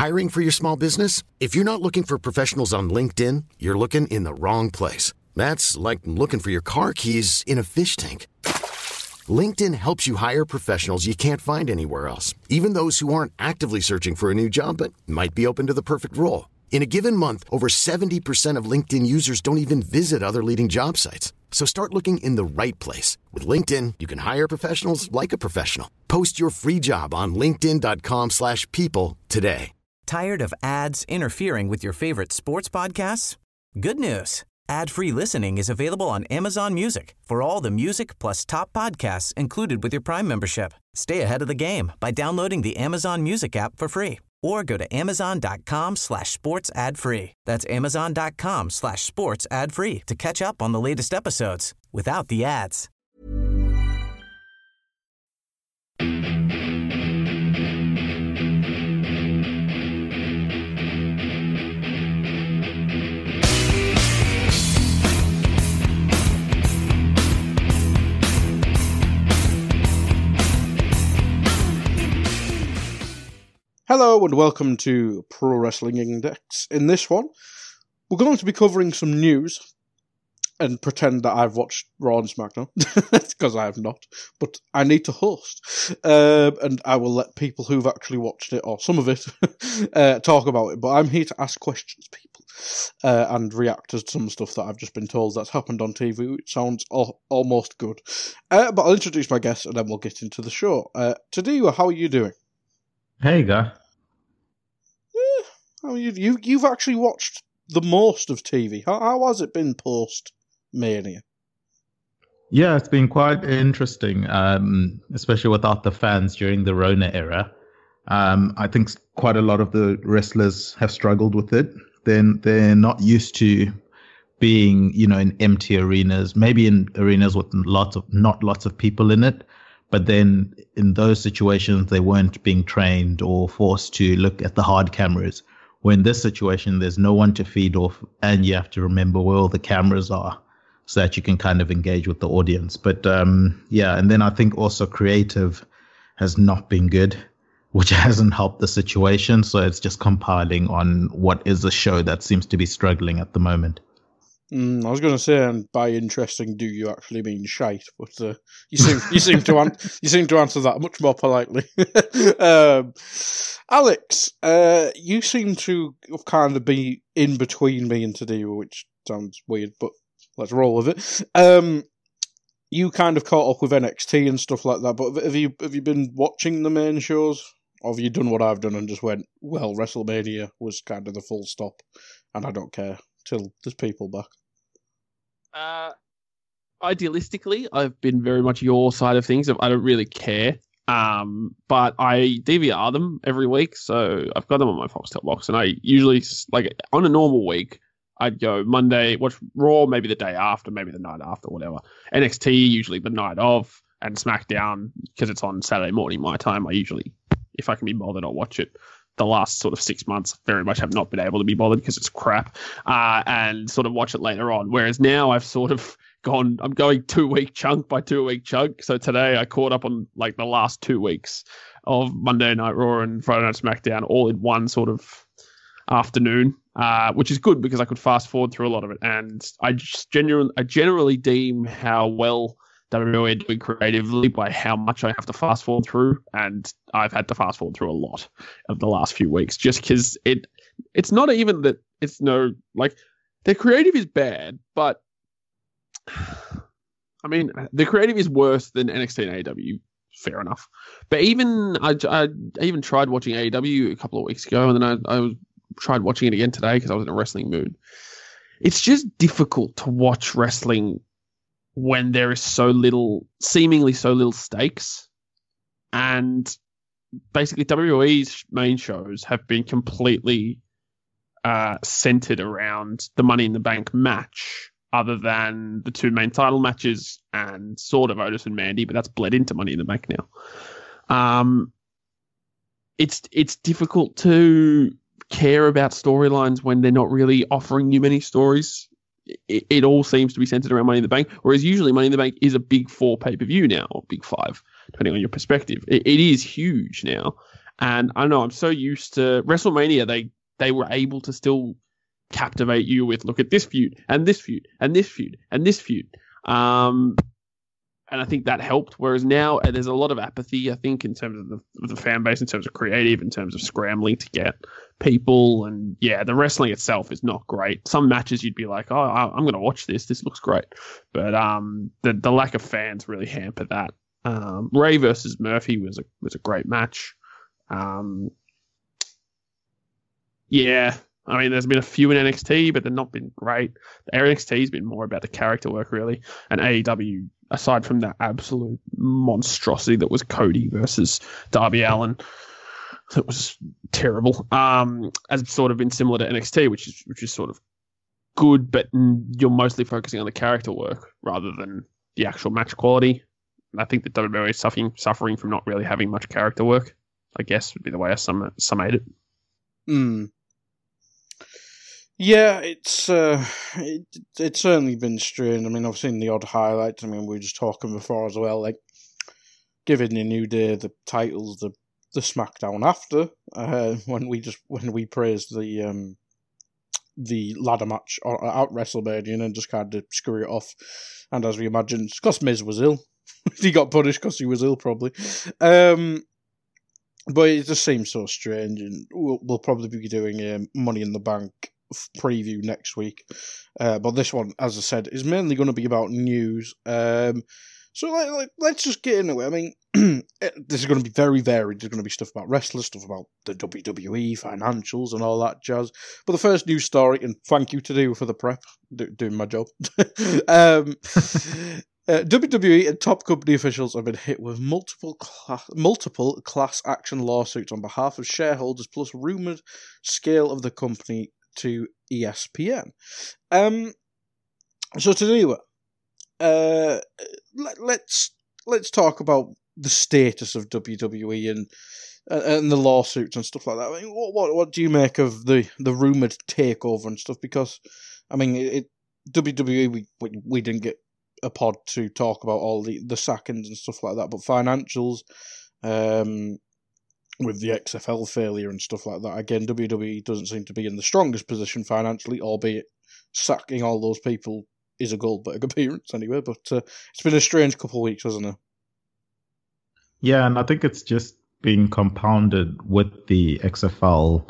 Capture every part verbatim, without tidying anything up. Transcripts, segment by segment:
Hiring for your small business? If you're not looking for professionals on LinkedIn, you're looking in the wrong place. That's like looking for your car keys in a fish tank. LinkedIn helps you hire professionals you can't find anywhere else, even those who aren't actively searching for a new job but might be open to the perfect role. In a given month, over seventy percent of LinkedIn users don't even visit other leading job sites. So start looking in the right place. With LinkedIn, you can hire professionals like a professional. Post your free job on linkedin.com slash people today. Tired of ads interfering with your favorite sports podcasts? Good news. Ad-free listening is available on Amazon Music for all the music plus top podcasts included with your Prime membership. Stay ahead of the game by downloading the Amazon Music app for free or go to amazon.com slash sports ad free. That's amazon.com slash sports ad free to catch up on the latest episodes without the ads. Hello and welcome to Pro Wrestling Index. In this one, we're going to be covering some news and pretend that I've watched Raw and SmackDown, because I have not, but I need to host. Uh, and I will let people who've actually watched it, or some of it, uh, talk about it. But I'm here to ask questions, people, uh, and react to some stuff that I've just been told that's happened on T V, which sounds al- almost good. Uh, but I'll introduce my guests and then we'll get into the show. Uh, Tadiwa, how are you doing? Hey, guy. Oh, you, you, you've actually watched the most of T V. How, how has it been post-Mania? Yeah, it's been quite interesting, um, especially without the fans during the Rona era. Um, I think quite a lot of the wrestlers have struggled with it. Then they're not used to being, you know, in empty arenas, maybe in arenas with lots of not lots of people in it. But then in those situations, they weren't being trained or forced to look at the hard cameras. Where in this situation, there's no one to feed off, and you have to remember where all the cameras are so that you can kind of engage with the audience. But um, yeah, and then I think also creative has not been good, which hasn't helped the situation. So it's just compiling on what is a show that seems to be struggling at the moment. Mm, I was going to say, and by interesting, do you actually mean shite? But uh, you seem you seem to an- you seem to answer that much more politely. um, Alex, uh, you seem to kind of be in between me and Tadiwa, which sounds weird, but let's roll with it. Um, you kind of caught up with N X T and stuff like that, but have you have you been watching the main shows, or have you done what I've done and just went, well, WrestleMania was kind of the full stop, and I don't care till there's people back? Uh, idealistically, I've been very much your side of things. I don't really care, um, but I D V R them every week, so I've got them on my Foxtel box, and I usually, like, on a normal week, I'd go Monday, watch Raw, maybe the day after, maybe the night after, whatever. N X T, usually the night of, and SmackDown, because it's on Saturday morning my time, I usually, if I can be bothered, I'll watch it. The last sort of six months, very much have not been able to be bothered because it's crap, uh, and sort of watch it later on. Whereas now I've sort of gone, I'm going two week chunk by two week chunk. So today I caught up on like the last two weeks of Monday Night Raw and Friday Night SmackDown all in one sort of afternoon, uh, which is good because I could fast forward through a lot of it. And I just genuinely, I generally deem how well W W E are doing creatively by how much I have to fast forward through, and I've had to fast forward through a lot of the last few weeks just because it it's not even that it's no like the creative is bad, but I mean the creative is worse than N X T and A E W. Fair enough, but even I, I even tried watching A E W a couple of weeks ago, and then I, I was, tried watching it again today because I was in a wrestling mood. It's just difficult to watch wrestling when there is so little, seemingly so little stakes. And basically W W E's main shows have been completely uh, centered around the Money in the Bank match, other than the two main title matches and sort of Otis and Mandy, but that's bled into Money in the Bank now. Um, it's it's difficult to care about storylines when they're not really offering you many stories. It, it all seems to be centered around Money in the Bank, whereas usually Money in the Bank is a big four pay-per-view now, or big five, depending on your perspective. It, it is huge now, And I know I'm so used to WrestleMania. They they were able to still captivate you with look at this feud and this feud and this feud and this feud. Um, and I think that helped. Whereas now uh, there's a lot of apathy, I think, in terms of the, of the fan base, in terms of creative, in terms of scrambling to get people. And yeah, the wrestling itself is not great. Some matches you'd be like, oh, I- I'm going to watch this. This looks great. But um, the the lack of fans really hampered that. Um, Ray versus Murphy was a was a great match. Um, yeah. I mean, there's been a few in N X T, but they've not been great. The N X T's been more about the character work, really. And A E W, aside from that absolute monstrosity that was Cody versus Darby Allin, that was terrible, um, has sort of been similar to N X T, which is which is sort of good, but you're mostly focusing on the character work rather than the actual match quality. And I think that W W E is suffering, suffering from not really having much character work, I guess, would be the way I sum, summate it. Hmm. Yeah, it's uh, it, it's certainly been strange. I mean, I've seen the odd highlights. I mean, we were just talking before as well, like giving the New Day the titles, the the SmackDown after uh, when we just when we praised the um the ladder match out WrestleMania and then just kind of screw it off. And as we imagined, it's because Miz was ill. He got punished because he was ill, probably. Um, but it just seems so strange, and we'll, we'll probably be doing a Money in the Bank preview next week. Uh, but this one, as I said, is mainly going to be about news. Um, so like, like, let's just get into it. I mean, this is going to be very varied. There's going to be stuff about wrestlers, stuff about the W W E, financials, and all that jazz. But the first news story, and thank you to do for the prep, do, doing my job. um, uh, W W E and top company officials have been hit with multiple class, multiple class action lawsuits on behalf of shareholders, plus rumoured scale of the company to E S P N. Um, so to do it, uh, let, let's let's talk about the status of W W E and and the lawsuits and stuff like that. I mean, what what what do you make of the, the rumored takeover and stuff? Because I mean, it, W W E we, we we didn't get a pod to talk about all the the sackings and stuff like that, but financials, um. with the X F L failure and stuff like that. Again, W W E doesn't seem to be in the strongest position financially, albeit sacking all those people is a Goldberg appearance anyway. But uh, it's been a strange couple of weeks, hasn't it? Yeah, and I think it's just being compounded with the X F L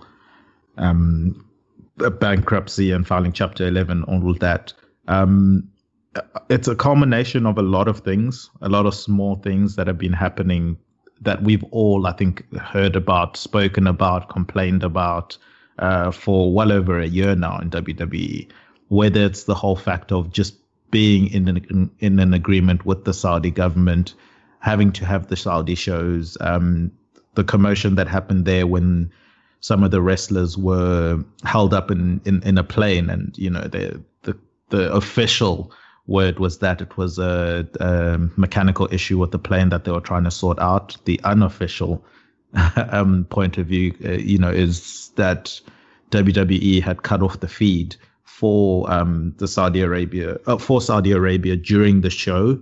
um, bankruptcy and filing Chapter eleven, all of that. Um, it's a culmination of a lot of things, a lot of small things that have been happening that we've all, I think, heard about, spoken about, complained about uh, for well over a year now in W W E. Whether it's the whole fact of just being in an, in, in an agreement with the Saudi government, having to have the Saudi shows, um, the commotion that happened there when some of the wrestlers were held up in, in, in a plane, and you know the the the official word was that it was a, a mechanical issue with the plane that they were trying to sort out. The unofficial um, point of view, uh, you know, is that W W E had cut off the feed for um, the Saudi Arabia uh, for Saudi Arabia during the show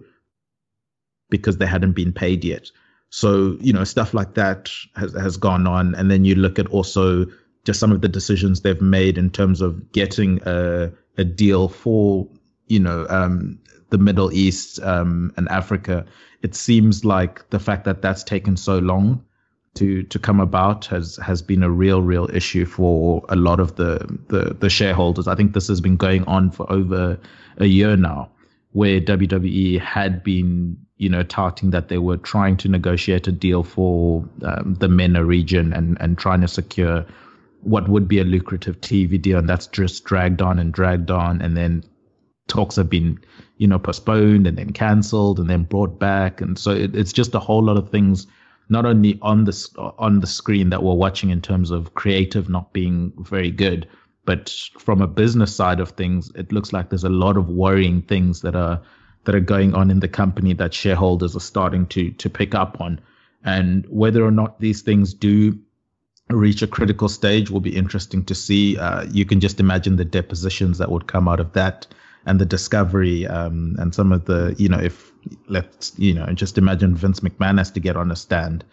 because they hadn't been paid yet. So, you know, stuff like that has has gone on. And then you look at also just some of the decisions they've made in terms of getting a, a deal for, you know, um, the Middle East um, and Africa. It seems like the fact that that's taken so long to to come about has has been a real, real issue for a lot of the, the, the shareholders. I think this has been going on for over a year now, where W W E had been, you know, touting that they were trying to negotiate a deal for um, the MENA region and, and trying to secure what would be a lucrative T V deal. And that's just dragged on and dragged on. And then talks have been, you know, postponed and then cancelled and then brought back. And so it, it's just a whole lot of things, not only on the, on the screen that we're watching in terms of creative not being very good, but from a business side of things, it looks like there's a lot of worrying things that are that are going on in the company that shareholders are starting to to pick up on. And whether or not these things do reach a critical stage will be interesting to see. Uh, you can just imagine the depositions that would come out of that and the discovery um, and some of the, you know, if let's, you know, just imagine Vince McMahon has to get on a stand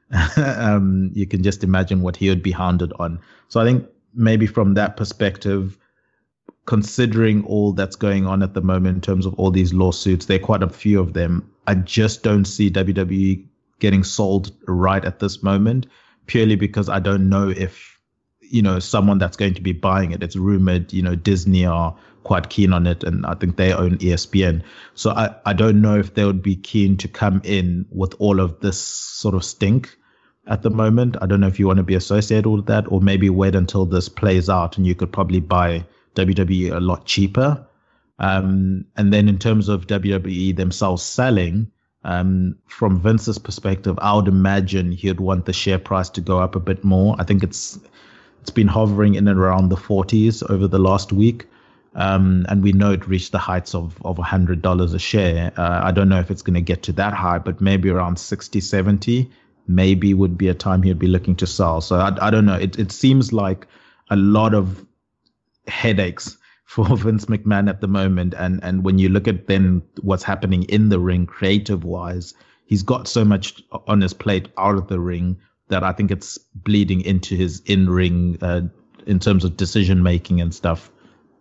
um, you can just imagine what he would be hounded on. So I think maybe from that perspective, considering all that's going on at the moment in terms of all these lawsuits, there are quite a few of them. I just don't see W W E getting sold right at this moment, purely because I don't know if, you know, someone that's going to be buying it. It's rumored, you know, Disney are quite keen on it, and I think they own E S P N. So I, I don't know if they would be keen to come in with all of this sort of stink at the moment. I don't know if you want to be associated with that, or maybe wait until this plays out and you could probably buy W W E a lot cheaper. Um, and then in terms of W W E themselves selling, um, from Vince's perspective, I would imagine he'd want the share price to go up a bit more. I think it's it's been hovering in and around the forties over the last week. Um, and we know it reached the heights of, of one hundred dollars a share. Uh, I don't know if it's going to get to that high, but maybe around sixty, seventy, maybe would be a time he'd be looking to sell. So I, I don't know. It, it seems like a lot of headaches for Vince McMahon at the moment. And, and when you look at then what's happening in the ring creative wise, he's got so much on his plate out of the ring that I think it's bleeding into his in-ring uh, in terms of decision making and stuff.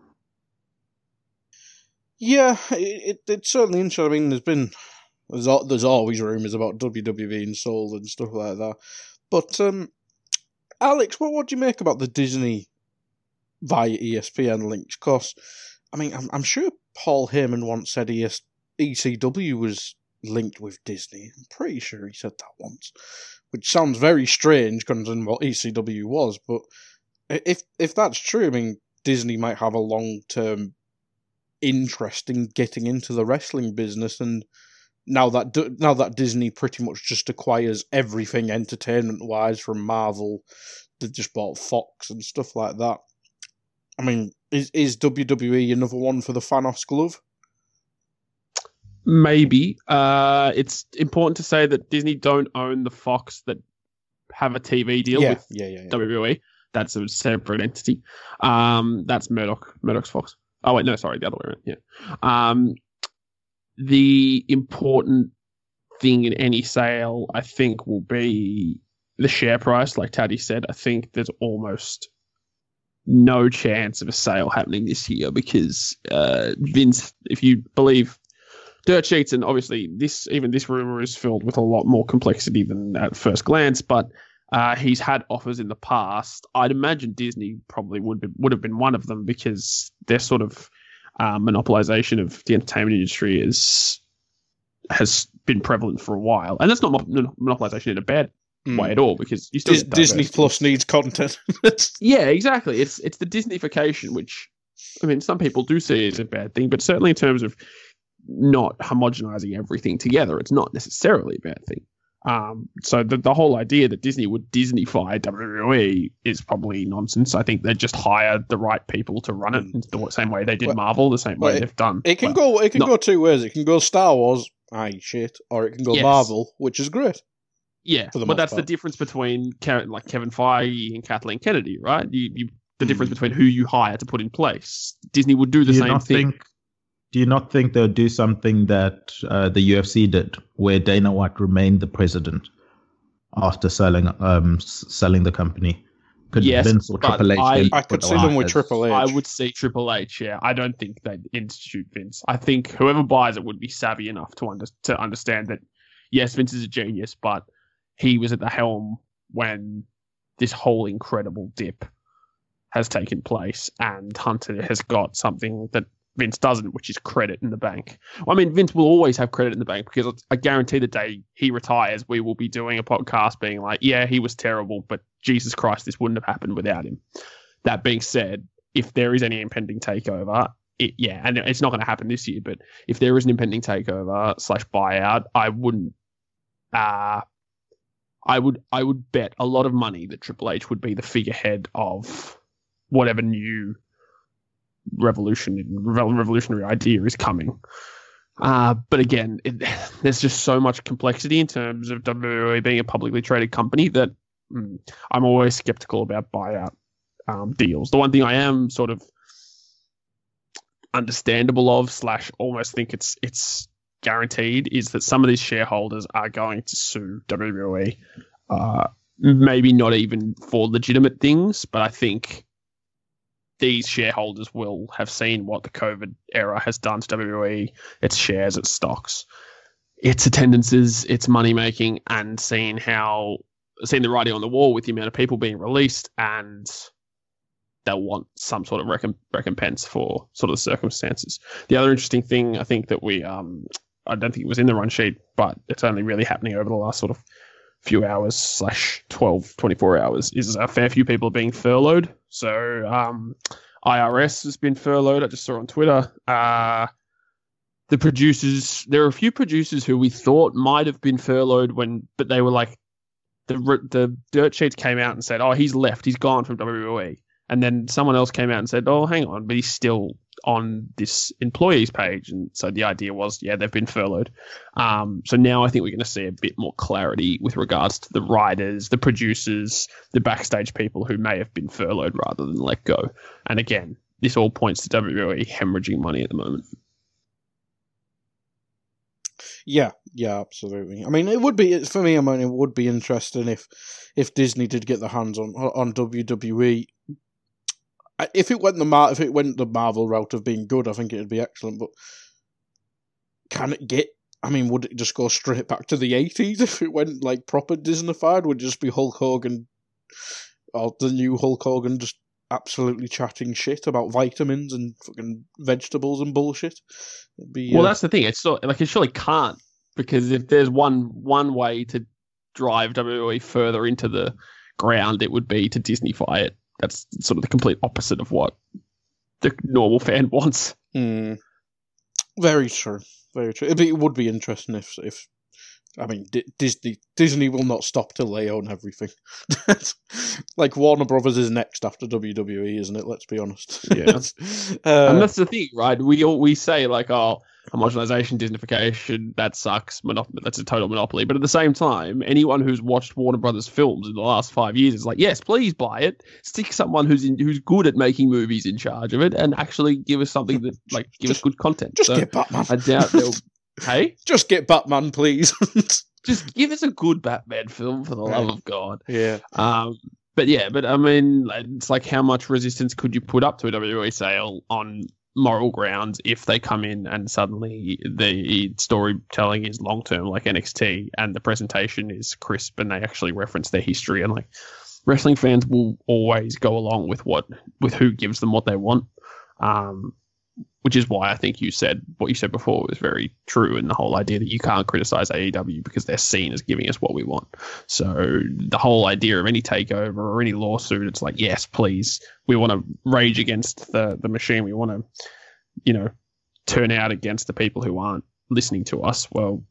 Yeah, it, it, it's certainly interesting. I mean, there's been there's there's always rumours about W W E being sold and stuff like that. But um, Alex, what what do you make about the Disney via E S P N links? Because I mean, I'm I'm sure Paul Heyman once said E S, E C W was linked with Disney. I'm pretty sure he said that once, which sounds very strange considering what E C W was. But if if that's true, I mean, Disney might have a long term interest in getting into the wrestling business, and now that now that Disney pretty much just acquires everything entertainment wise from Marvel, they just bought Fox and stuff like that. I mean, is is W W E another one for the Thanos glove? Maybe. Uh, it's important to say that Disney don't own the Fox that have a T V deal yeah, with yeah, yeah, yeah. W W E. That's a separate entity. Um, that's Murdoch. Murdoch's Fox. Oh, wait, no, sorry, the other way around, yeah. Um, the important thing in any sale, I think, will be the share price. Like Taddy said, I think there's almost no chance of a sale happening this year because uh, Vince, if you believe dirt sheets, and obviously this even this rumor is filled with a lot more complexity than at first glance, but Uh, he's had offers in the past. I'd imagine Disney probably would be, would have been one of them because their sort of uh, monopolization of the entertainment industry is has been prevalent for a while, and that's not mon- monopolization in a bad mm. way at all because you still Dis- Disney Plus needs content. Yeah, exactly. It's it's the Disneyfication, which I mean, some people do see it as a bad thing, but certainly in terms of not homogenizing everything together, it's not necessarily a bad thing. Um, so the the whole idea that Disney would Disneyfy W W E is probably nonsense. I think they just hired the right people to run it in the same way they did well, Marvel, the same way well, they've done. It can well, go. It can not, go two ways. It can go Star Wars, aye shit, or it can go yes. Marvel, which is great. Yeah, but that's part. the difference between like Kevin Feige and Kathleen Kennedy, right? You, you the mm. difference between who you hire to put in place. Disney would do the do same thing. Think- Do you not think they'll do something that uh, the U F C did, where Dana White remained the president after selling um, s- selling the company? Could yes, Vince or Triple H? I, I could see them with Triple H. I would see Triple H. Yeah, I don't think they'd institute Vince. I think whoever buys it would be savvy enough to under, to understand that yes, Vince is a genius, but he was at the helm when this whole incredible dip has taken place, and Hunter has got something that Vince doesn't, which is credit in the bank. Well, I mean, Vince will always have credit in the bank because I guarantee the day he retires, we will be doing a podcast being like, yeah, he was terrible, but Jesus Christ, this wouldn't have happened without him. That being said, if there is any impending takeover, it, yeah, and it's not going to happen this year, but if there is an impending takeover slash buyout, I wouldn't, uh, I would, I would bet a lot of money that Triple H would be the figurehead of whatever new revolution revolutionary idea is coming. Uh, but again, it, there's just so much complexity in terms of W W E being a publicly traded company that mm, I'm always skeptical about buyout um, deals. The one thing I am sort of understandable of slash almost think it's it's guaranteed is that some of these shareholders are going to sue W W E Uh, maybe not even for legitimate things, but I think these shareholders will have seen what the COVID era has done to W W E, its shares, its stocks, its attendances, its money making, and seen how seen the writing on the wall with the amount of people being released, and they'll want some sort of recomp- recompense for sort of the circumstances. The other interesting thing, I think that we, um, I don't think it was in the run sheet, but it's only really happening over the last sort of few hours slash twelve, twenty-four hours, is a fair few people are being furloughed. So um, I R S has been furloughed. I just saw on Twitter. Uh, the producers, there are a few producers who we thought might have been furloughed when, but they were like, the the dirt sheets came out and said, oh, he's left, he's gone from W W E. And then someone else came out and said, oh, hang on, but he's still on this employees page. And so the idea was, yeah, they've been furloughed. Um, so now I think we're going to see a bit more clarity with regards to the writers, the producers, the backstage people who may have been furloughed rather than let go. And again, this all points to W W E hemorrhaging money at the moment. Yeah, yeah, absolutely. I mean, it would be, for me, I mean, it would be interesting if if Disney did get their hands on on W W E. If it went the Mar- if it went the Marvel route of being good, I think it'd be excellent. But can it get? I mean, would it just go straight back to the eighties if it went like proper Disneyfied? Would it just be Hulk Hogan or the new Hulk Hogan just absolutely chatting shit about vitamins and fucking vegetables and bullshit? It'd be, well, uh, that's the thing. It's so, like it surely can't, because if there's one one way to drive W W E further into the ground, it would be to Disneyfy it. That's sort of the complete opposite of what the normal fan wants. Mm, very true. Very true. It'd be, it would be interesting if, if I mean, D- Disney Disney will not stop till they own everything. Like Warner Brothers is next after W W E, isn't it? Let's be honest. Yeah, uh, and that's the thing, right? We all we say like, oh, homogenization, Disneyfication, that sucks. Monop- that's a total monopoly. But at the same time, anyone who's watched Warner Brothers films in the last five years is like, yes, please buy it. Stick someone who's in, who's good at making movies in charge of it, and actually give us something that like give just, us good content. Just so get Batman. I doubt they'll. Hey, just get Batman, please. Just give us a good Batman film, for the love of God. Yeah. Um. But yeah, but I mean, it's like, how much resistance could you put up to a W W E sale on moral grounds if they come in and suddenly the storytelling is long term, like N X T, and the presentation is crisp and they actually reference their history, and like wrestling fans will always go along with what with who gives them what they want. Um. Which is why I think you said what you said before was very true, in the whole idea that you can't criticize A E W because they're seen as giving us what we want. So the whole idea of any takeover or any lawsuit, it's like, yes, please, we want to rage against the, the machine. We want to, you know, turn out against the people who aren't listening to us. Well,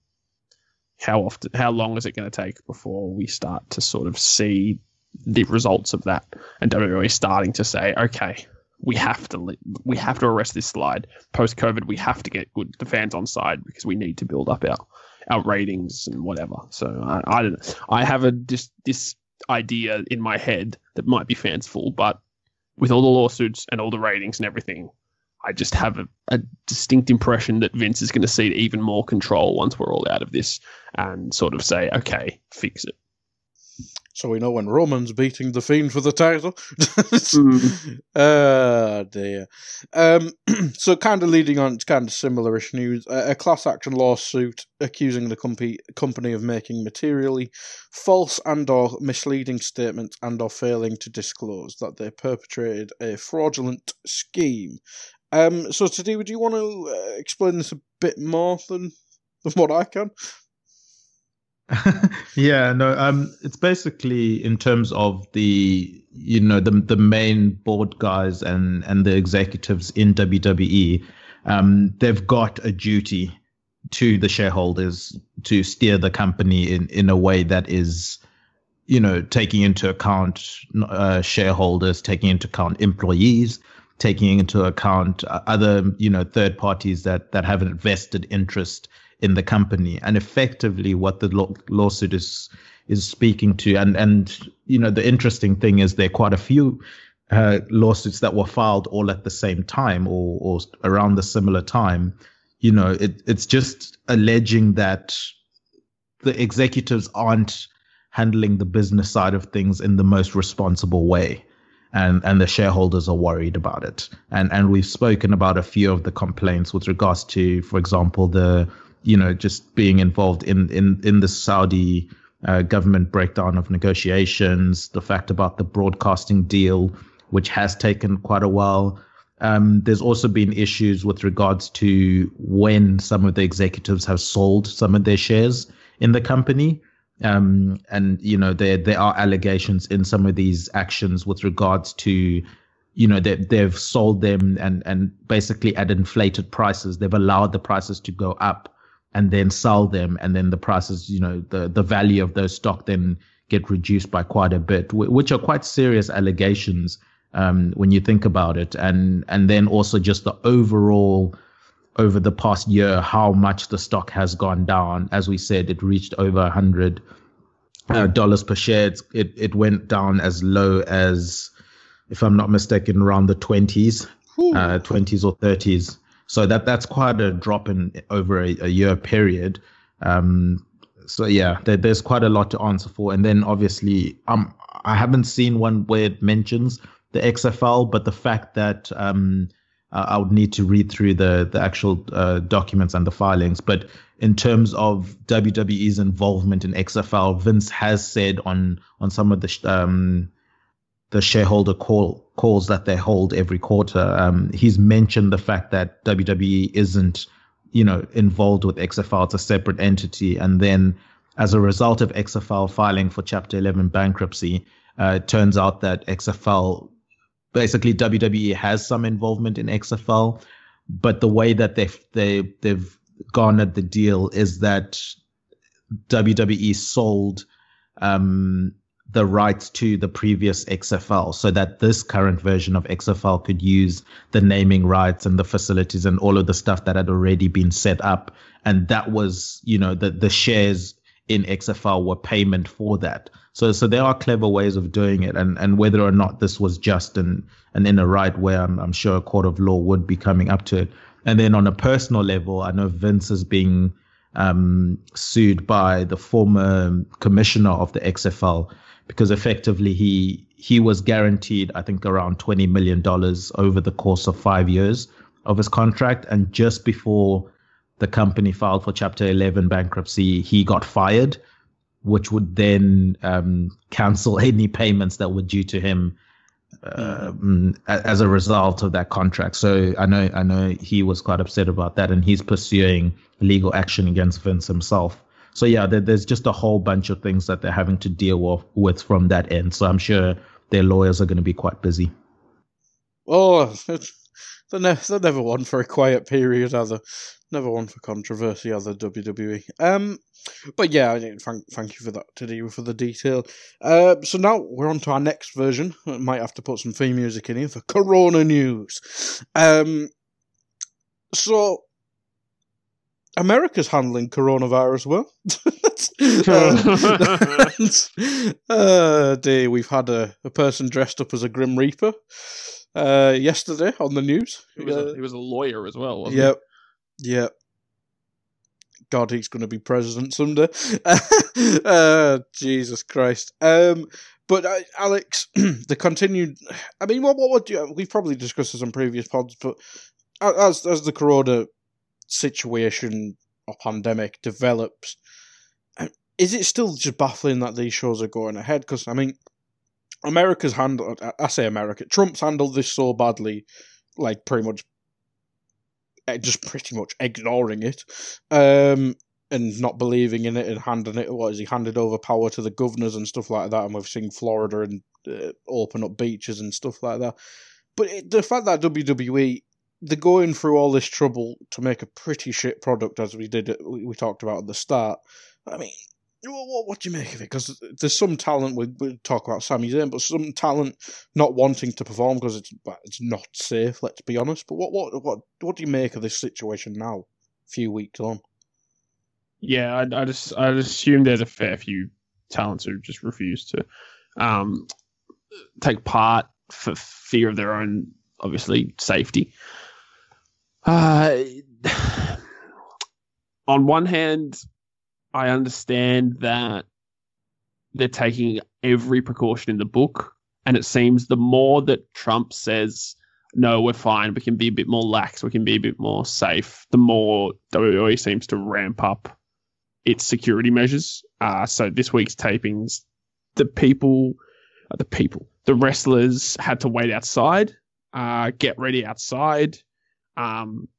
how often, how long is it going to take before we start to sort of see the results of that? And W W E starting to say, okay, we have to we have to arrest this slide. Post COVID, we have to get good the fans on side because we need to build up our our ratings and whatever. So I, I don't I have a this this idea in my head that might be fanciful, but with all the lawsuits and all the ratings and everything, I just have a, a distinct impression that Vince is going to cede even more control once we're all out of this and sort of say, okay, fix it. So we know when Roman's beating the Fiend for the title. mm. Uh, dear. Um, so kind of leading on to kind of similar-ish news, a, a class action lawsuit accusing the company company of making materially false and or misleading statements and or failing to disclose that they perpetrated a fraudulent scheme. Um, so today, would you want to uh, explain this a bit more than, than what I can? yeah, no, um, it's basically in terms of the, you know, the the main board guys and, and the executives in W W E, um, they've got a duty to the shareholders to steer the company in, in a way that is, you know, taking into account uh, shareholders, taking into account employees, taking into account other, you know, third parties that, that have a vested interest in the company. And effectively what the law- lawsuit is is speaking to, and and you know, the interesting thing is there are quite a few uh, lawsuits that were filed all at the same time or or around the similar time. You know, it, it's just alleging that the executives aren't handling the business side of things in the most responsible way. And and the shareholders are worried about it. And and we've spoken about a few of the complaints with regards to, for example, the, you know, just being involved in, in, in the Saudi uh, government breakdown of negotiations, the fact about the broadcasting deal, which has taken quite a while. Um, there's also been issues with regards to when some of the executives have sold some of their shares in the company. Um, and, you know, there there are allegations in some of these actions with regards to, you know, they, they've sold them and, and basically at inflated prices. They've allowed the prices to go up and then sell them. And then the prices, you know, the, the value of those stock then get reduced by quite a bit, which are quite serious allegations um, when you think about it. And, and then also just the overall, over the past year, how much the stock has gone down. As we said, it reached over one hundred dollars uh, per share. It's, it it went down as low as, if I'm not mistaken, around the twenties, uh, twenties or thirties. So that that's quite a drop in over a, a year period. Um, so yeah, there, there's quite a lot to answer for. And then obviously, um, I haven't seen one where it mentions the X F L, but the fact that um. Uh, I would need to read through the the actual uh, documents and the filings. But in terms of W W E's involvement in X F L, Vince has said on on some of the sh- um, the shareholder call calls that they hold every quarter, um, he's mentioned the fact that W W E isn't, you know, involved with X F L. It's a separate entity. And then as a result of X F L filing for Chapter eleven bankruptcy, uh, it turns out that X F L, basically W W E has some involvement in X F L, but the way that they've, they, they've garnered the deal is that W W E sold um, the rights to the previous X F L so that this current version of X F L could use the naming rights and the facilities and all of the stuff that had already been set up. And that was, you know, the, the shares in X F L were payment for that. So so there are clever ways of doing it, and, and whether or not this was just and, and in a right way, I'm, I'm sure a court of law would be coming up to it. And then on a personal level, I know Vince is being um, sued by the former commissioner of the X F L because effectively he he was guaranteed, I think, around twenty million dollars over the course of five years of his contract. And just before the company filed for Chapter eleven bankruptcy, he got fired, which would then um, cancel any payments that were due to him uh, mm. as a result of that contract. So I know I know he was quite upset about that, and he's pursuing legal action against Vince himself. So yeah, there, there's just a whole bunch of things that they're having to deal with, with from that end. So I'm sure their lawyers are going to be quite busy. Oh, they're, ne- they're never one for a quiet period, are they? Never one for controversy, are the W W E. Um, but yeah, I mean, thank thank you for that, Tadeu, for the detail. Uh, so now we're on to our next version. I might have to put some theme music in here for Corona News. Um, so America's handling coronavirus well. uh, uh, dear, we've had a, a person dressed up as a Grim Reaper uh, yesterday on the news. He was, uh, a, he was a lawyer as well, wasn't yep. he? Yep. God, he's going to be president someday. uh, Jesus Christ. Um, but uh, Alex, the continued. I mean, what what would you? We've probably discussed this on previous pods, but as as the corona situation or pandemic develops, is it still just baffling that these shows are going ahead? Because I mean, America's handled. I say America. Trump's handled this so badly, like pretty much. Just pretty much ignoring it, um, and not believing in it and handing it. What is he handed over power to the governors and stuff like that? And we've seen Florida and uh, open up beaches and stuff like that. But it, the fact that W W E, they're going through all this trouble to make a pretty shit product, as we did, we, we talked about at the start. I mean, what, what do you make of it? Because there's some talent, we, we talk about Sami Zayn, but some talent not wanting to perform because it's it's not safe, let's be honest. But what what what what do you make of this situation now, a few weeks on? Yeah, I I just I assume there's a fair few talents who just refuse to um take part for fear of their own, obviously, safety. Uh, on one hand, I understand that they're taking every precaution in the book. And it seems the more that Trump says, no, we're fine, we can be a bit more lax, we can be a bit more safe, the more W W E seems to ramp up its security measures. Uh, so this week's tapings, the people, uh, the people, the wrestlers had to wait outside, uh, get ready outside, um,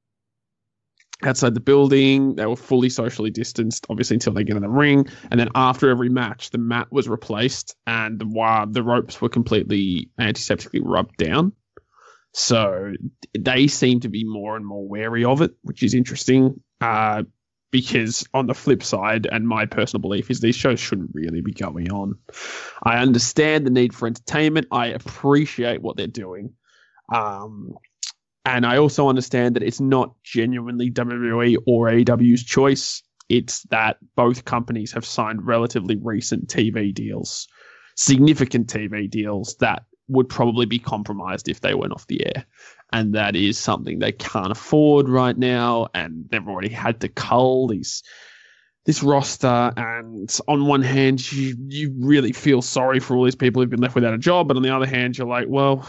outside the building. They were fully socially distanced, obviously, until they get in the ring. And then after every match, the mat was replaced and the wire, the ropes were completely antiseptically rubbed down. So they seem to be more and more wary of it, which is interesting. Uh, because on the flip side, and my personal belief is these shows shouldn't really be going on. I understand the need for entertainment. I appreciate what they're doing. Um, And I also understand that it's not genuinely W W E or A E W's choice. It's that both companies have signed relatively recent T V deals, significant T V deals that would probably be compromised if they went off the air. And that is something they can't afford right now. And they've already had to cull these, this roster. And on one hand, you, you really feel sorry for all these people who've been left without a job. But on the other hand, you're like, well,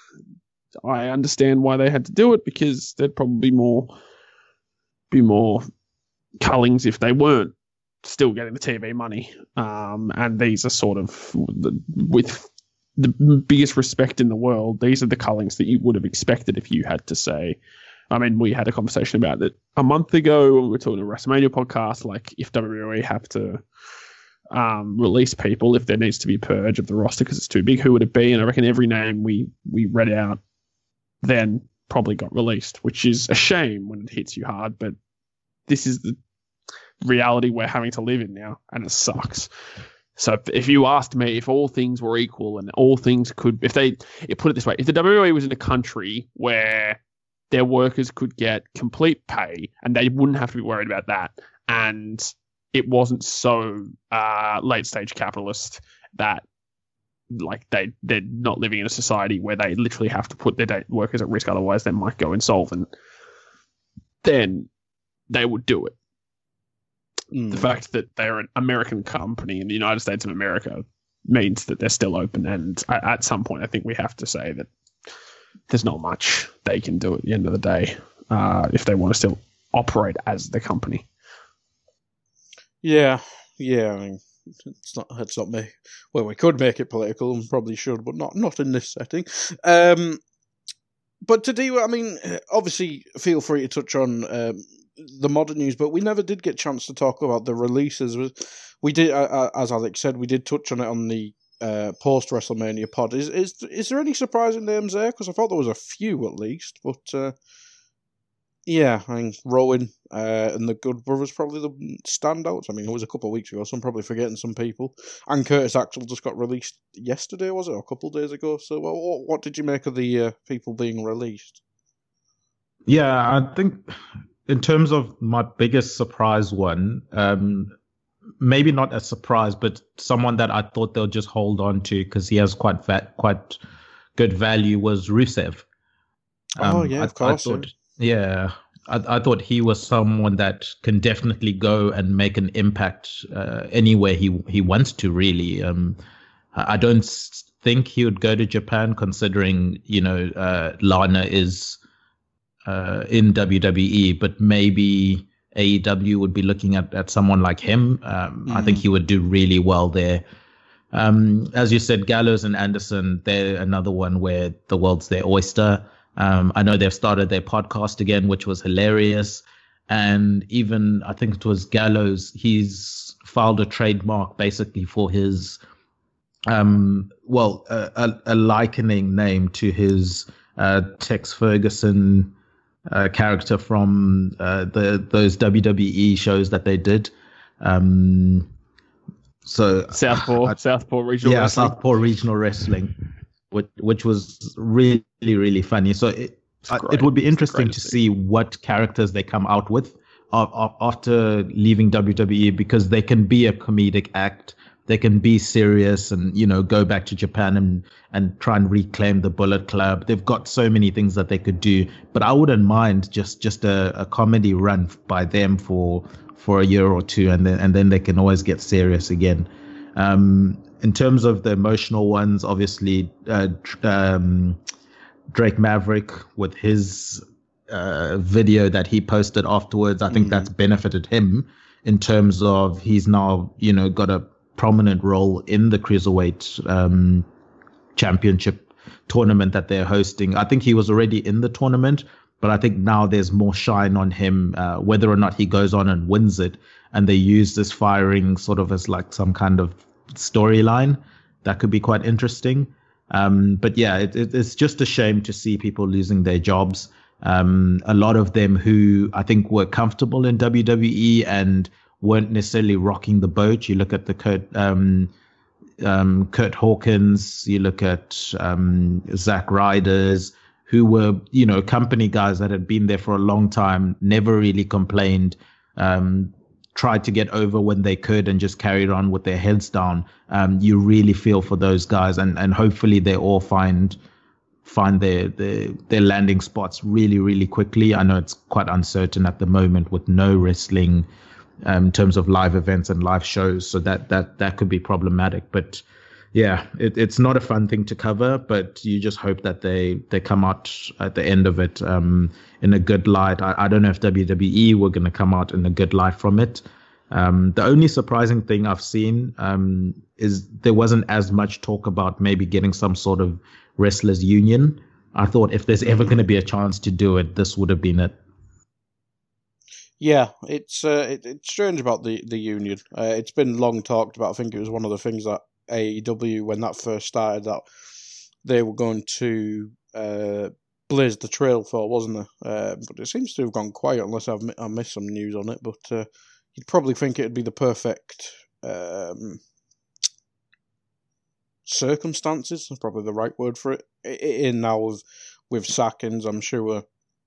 I understand why they had to do it, because there'd probably more be more cullings if they weren't still getting the T V money. Um, and these are sort of, with the biggest respect in the world, these are the cullings that you would have expected if you had to say. I mean, we had a conversation about it a month ago when we were talking to a WrestleMania podcast. Like, if W W E have to um, release people, if there needs to be a purge of the roster because it's too big, who would it be? And I reckon every name we we read out then probably got released, which is a shame when it hits you hard, but this is the reality we're having to live in now, and it sucks. So if, if you asked me if all things were equal and all things could, if they, it put it this way, if the W W E was in a country where their workers could get complete pay and they wouldn't have to be worried about that, and it wasn't so uh, late stage capitalist that like they, they're not living in a society where they literally have to put their day workers at risk, otherwise they might go insolvent, then they would do it. Mm. The fact that they're an American company in the United States of America means that they're still open. And at some point, I think we have to say that there's not much they can do at the end of the day uh, if they want to still operate as the company. Yeah, yeah, I mean, It's not. It's not me. Well, we could make it political, and probably should, but not not in this setting. Um, but to do, I mean, obviously, feel free to touch on um, the modern news. But we never did get a chance to talk about the releases. We did, uh, as Alex said, we did touch on it on the uh, post WrestleMania pod. Is is is there any surprising names there? Because I thought there was a few at least, but. Uh, Yeah, I mean, Rowan uh, and the Good Brothers probably the standouts. I mean, it was a couple of weeks ago, so I'm probably forgetting some people. And Curtis Axel just got released yesterday, was it? Or a couple of days ago. So what, what did you make of the uh, people being released? Yeah, I think in terms of my biggest surprise one, um, maybe not a surprise, but someone that I thought they'll just hold on to because he has quite fat, quite good value was Rusev. Um, oh, yeah, of I, course. I thought, Yeah, I, I thought he was someone that can definitely go and make an impact uh, anywhere he he wants to, really. Um, I don't think he would go to Japan, considering, you know, uh, Lana is uh, in W W E, but maybe A E W would be looking at, at someone like him. Um, mm. I think he would do really well there. Um, as you said, Gallows and Anderson, they're another one where the world's their oyster. Um, I know they've started their podcast again, which was hilarious. And even, I think it was Gallows, he's filed a trademark basically for his, um, well, a, a, a likening name to his uh, Tex Ferguson uh, character from uh, the those W W E shows that they did. Um, so Southpaw, I, Southpaw Regional yeah, Wrestling. Southpaw Regional Wrestling. Which, which was really, really funny. So it uh, it would be interesting to see what characters they come out with uh, uh, after leaving W W E, because they can be a comedic act, they can be serious, and, you know, go back to Japan and and try and reclaim the Bullet Club. They've got so many things that they could do, but I wouldn't mind just just a, a comedy run by them for for a year or two, and then and then they can always get serious again. Um, in terms of the emotional ones, obviously, uh, um, Drake Maverick with his uh, video that he posted afterwards, I think mm. that's benefited him in terms of he's now, you know, got a prominent role in the Cruiserweight um, Championship tournament that they're hosting. I think he was already in the tournament, but I think now there's more shine on him, uh, whether or not he goes on and wins it. And they use this firing sort of as like some kind of storyline that could be quite interesting. Um, but yeah, it, it, it's just a shame to see people losing their jobs. Um, a lot of them who I think were comfortable in W W E and weren't necessarily rocking the boat. You look at the Kurt, um, um, Kurt Hawkins, you look at um, Zack Ryders, who were, you know, company guys that had been there for a long time, never really complained, um, tried to get over when they could and just carried on with their heads down. Um, you really feel for those guys, and, and hopefully they all find find their, their their landing spots really, really quickly. I know it's quite uncertain at the moment with no wrestling um, in terms of live events and live shows, so that that that could be problematic. But yeah, it, it's not a fun thing to cover, but you just hope that they, they come out at the end of it um, in a good light. I, I don't know if W W E were going to come out in a good light from it. Um, the only surprising thing I've seen um, is there wasn't as much talk about maybe getting some sort of wrestlers union. I thought if there's ever going to be a chance to do it, this would have been it. Yeah, it's uh, it, it's strange about the, the union. Uh, it's been long talked about. I think it was one of the things that A E W, when that first started, that they were going to uh, blaze the trail for, wasn't it? Uh, but it seems to have gone quiet, unless I've I missed some news on it. But uh, you'd probably think it'd be the perfect um, circumstances. That's probably the right word for it. In now with with sackings, I'm sure.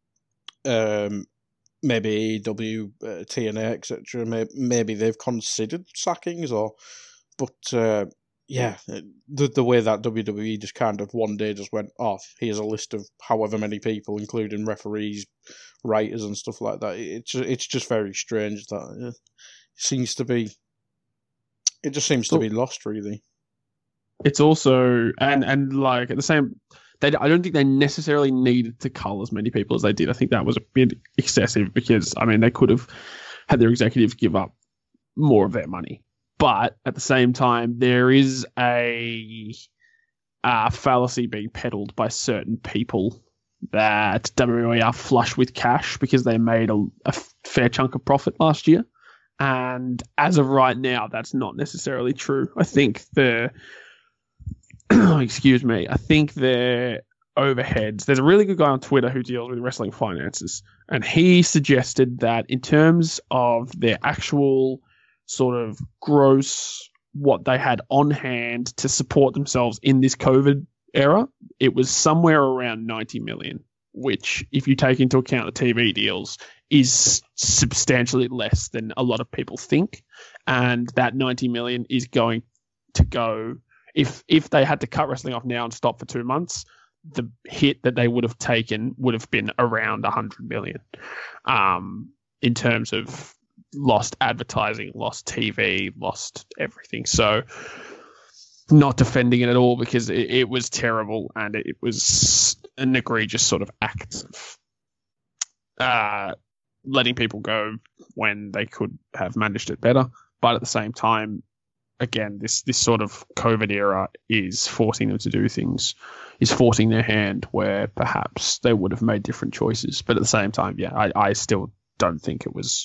Um, maybe A E W, uh, T N A, et cetera. Maybe, maybe they've considered sackings, or but. Uh, Yeah, the the way that W W E just kind of one day just went off. Here's a list of however many people, including referees, writers, and stuff like that. It's it's just very strange that it seems to be. It just seems to be lost, really. It's also and and like at the same, they I don't think they necessarily needed to cull as many people as they did. I think that was a bit excessive because I mean they could have had their executives give up more of their money. But at the same time, there is a uh, fallacy being peddled by certain people that W W E are flush with cash because they made a, a fair chunk of profit last year. And as of right now, that's not necessarily true. I think the, excuse me, I think their overheads, there's a really good guy on Twitter who deals with wrestling finances. And he suggested that in terms of their actual sort of gross what they had on hand to support themselves in this COVID era, it was somewhere around ninety million, which if you take into account the T V deals is substantially less than a lot of people think. And that ninety million is going to go, if if they had to cut wrestling off now and stop for two months, the hit that they would have taken would have been around one hundred million um, in terms of lost advertising, lost T V, lost everything. So not defending it at all because it, it was terrible and it was an egregious sort of act of uh, letting people go when they could have managed it better. But at the same time, again, this, this sort of COVID era is forcing them to do things, is forcing their hand where perhaps they would have made different choices. But at the same time, yeah, I, I still don't think it was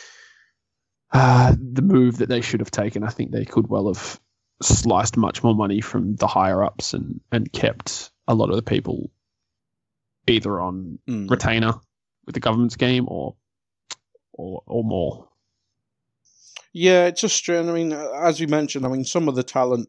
Uh, the move that they should have taken. I think they could well have sliced much more money from the higher ups and, and kept a lot of the people either on mm. retainer with the government scheme or or or more. Yeah, it's just strange. I mean, as you mentioned, I mean, some of the talent,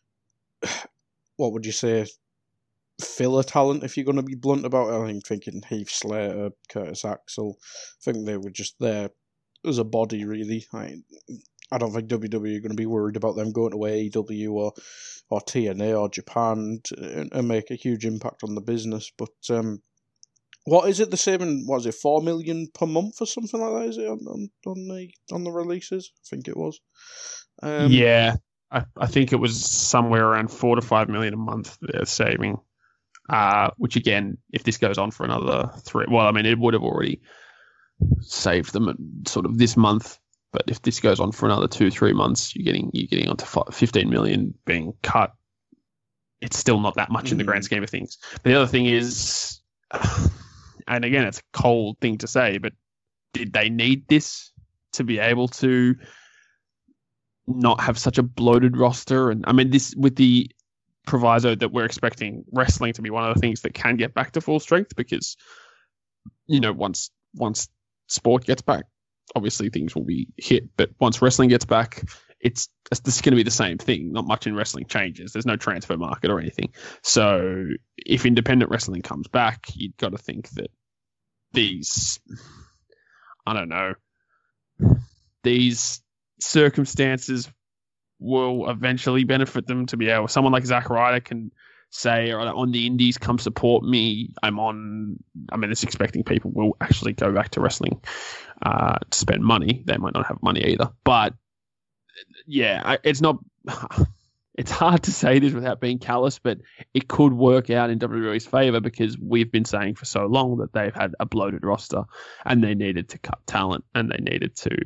what would you say, filler talent, if you're going to be blunt about it. I'm thinking Heath Slater, Curtis Axel. I think they were just there as a body, really. I, I don't think W W E are going to be worried about them going to A E W or or T N A or Japan to, and make a huge impact on the business. But um, what is it? The saving, what is it, four million per month or something like that? Is it on on, on the on the releases? I think it was. Um, yeah, I, I think it was somewhere around four to five million a month they're saving. Uh, which again, if this goes on for another three, well, I mean, it would have already saved them at sort of this month. But if this goes on for another two, three months, you're getting you're getting onto fifteen million being cut. It's still not that much mm. in the grand scheme of things. But the other thing is, and again, it's a cold thing to say, but did they need this to be able to not have such a bloated roster? And I mean, this with the proviso that we're expecting wrestling to be one of the things that can get back to full strength, because you know once once sport gets back, obviously things will be hit. But once wrestling gets back, it's this is going to be the same thing. Not much in wrestling changes. There's no transfer market or anything. So if independent wrestling comes back, you've got to think that these, I don't know, these circumstances will eventually benefit them to be able. Someone like Zack Ryder can say, "All right, on the indies, come support me. I'm on." I mean, it's expecting people will actually go back to wrestling uh, to spend money. They might not have money either, but yeah, I, it's not. It's hard to say this without being callous, but it could work out in W W E's favor, because we've been saying for so long that they've had a bloated roster and they needed to cut talent and they needed to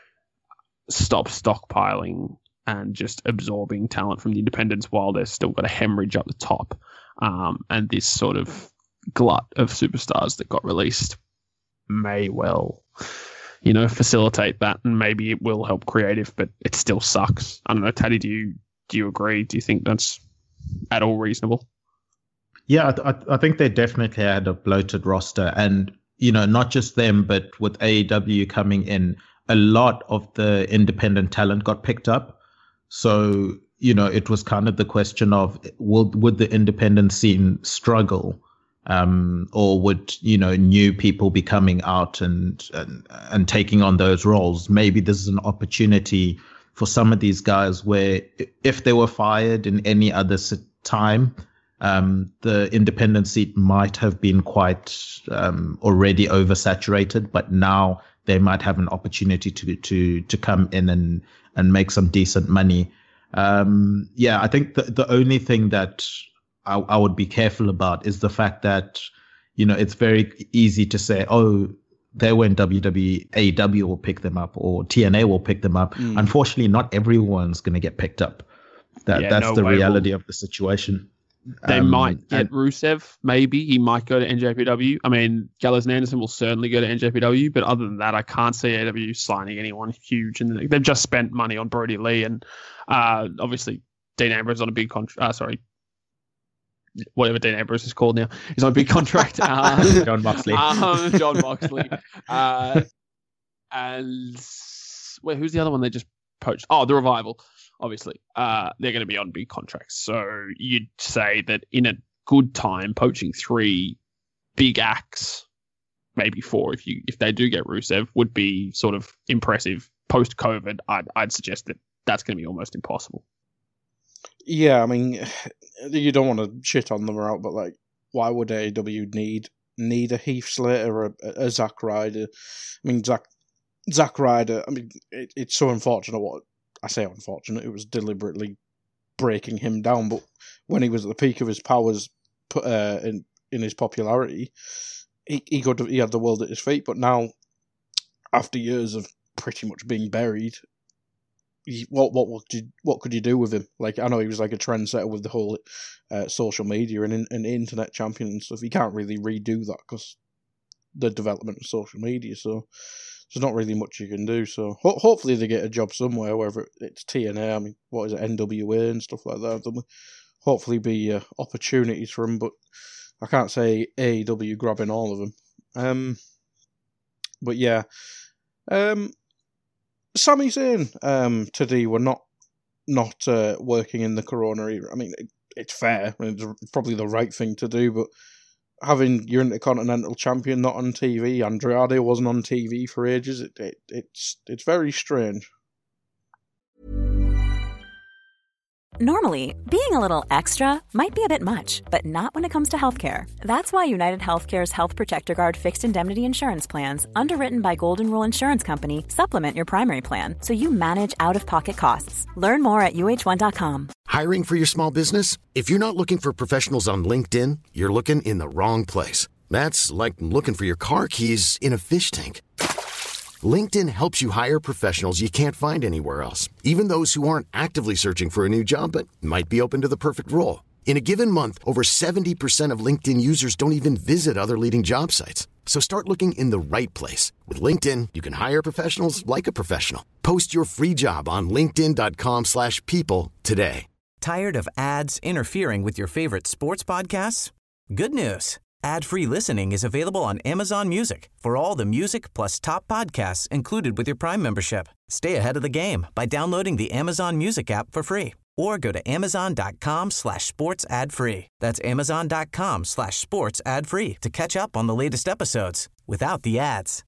stop stockpiling and just absorbing talent from the independents while they've still got a hemorrhage up the top. Um, and this sort of glut of superstars that got released may well, you know, facilitate that, and maybe it will help creative, but it still sucks. I don't know, Taddy, do you do you agree? Do you think that's at all reasonable? Yeah, I, th- I think they definitely had a bloated roster, and you know, not just them, but with A E W coming in, a lot of the independent talent got picked up. So, you know, it was kind of the question of, will, would the independent scene struggle? Um, or would, you know, new people be coming out and, and, and taking on those roles? Maybe this is an opportunity for some of these guys where if they were fired in any other time, um, the independent seat might have been quite um, already oversaturated, but now they might have an opportunity to to to come in and and make some decent money. Um, yeah, I think the, the only thing that I, I would be careful about is the fact that, you know, it's very easy to say, oh, they were in W W E, A E W will pick them up, or T N A will pick them up. Mm. Unfortunately, not everyone's going to get picked up. That yeah, That's no the reality we'll... of the situation. They um, and, might get Rusev, maybe. He might go to N J P W. I mean, Gallows and Anderson will certainly go to N J P W, but other than that, I can't see A E W signing anyone huge. And they've just spent money on Brody Lee, and uh, obviously Dean Ambrose on a big contract. Uh, sorry, whatever Dean Ambrose is called now. He's on a big contract. Uh, John Moxley. Um, John Moxley. Uh, and well, who's the other one they just poached? Oh, The Revival. Obviously, uh, they're going to be on big contracts. So you'd say that in a good time, poaching three big acts, maybe four, if you if they do get Rusev, would be sort of impressive. Post COVID, I'd I'd suggest that that's going to be almost impossible. Yeah, I mean, you don't want to shit on them or out, but like, why would A E W need need a Heath Slater or a, a Zack Ryder? I mean, Zack Zack Ryder. I mean, it, it's so unfortunate what. I say unfortunate, it was deliberately breaking him down, but when he was at the peak of his powers uh, in in his popularity, he he, could, he had the world at his feet, but now, after years of pretty much being buried, he, what, what, what, did, what could you do with him? Like, I know he was like a trendsetter with the whole uh, social media and, and internet champion and stuff. You can't really redo that because the development of social media, so there's not really much you can do. So ho- hopefully they get a job somewhere, whether it's T N A, I mean, what is it, N W A and stuff like that. There'll hopefully be uh, opportunities for them, but I can't say A E W grabbing all of them. Um, but yeah, um, Sami Zayn um, today were not not uh, working in the Corona era. I mean, it, it's fair. I mean, it's probably the right thing to do, but having your Intercontinental Champion not on T V, Andrade wasn't on T V for ages. It, it it's it's very strange. Normally, being a little extra might be a bit much, but not when it comes to healthcare. That's why United Healthcare's Health Protector Guard fixed indemnity insurance plans, underwritten by Golden Rule Insurance Company, supplement your primary plan so you manage out-of-pocket costs. Learn more at U H one dot com. Hiring for your small business? If you're not looking for professionals on LinkedIn, you're looking in the wrong place. That's like looking for your car keys in a fish tank. LinkedIn helps you hire professionals you can't find anywhere else, even those who aren't actively searching for a new job but might be open to the perfect role. In a given month, over seventy percent of LinkedIn users don't even visit other leading job sites. So start looking in the right place. With LinkedIn, you can hire professionals like a professional. Post your free job on linkedin dot com slash people today. Tired of ads interfering with your favorite sports podcasts? Good news. Ad-free listening is available on Amazon Music for all the music plus top podcasts included with your Prime membership. Stay ahead of the game by downloading the Amazon Music app for free or go to amazon.com slash sports ad free. That's amazon.com slash sports ad free to catch up on the latest episodes without the ads.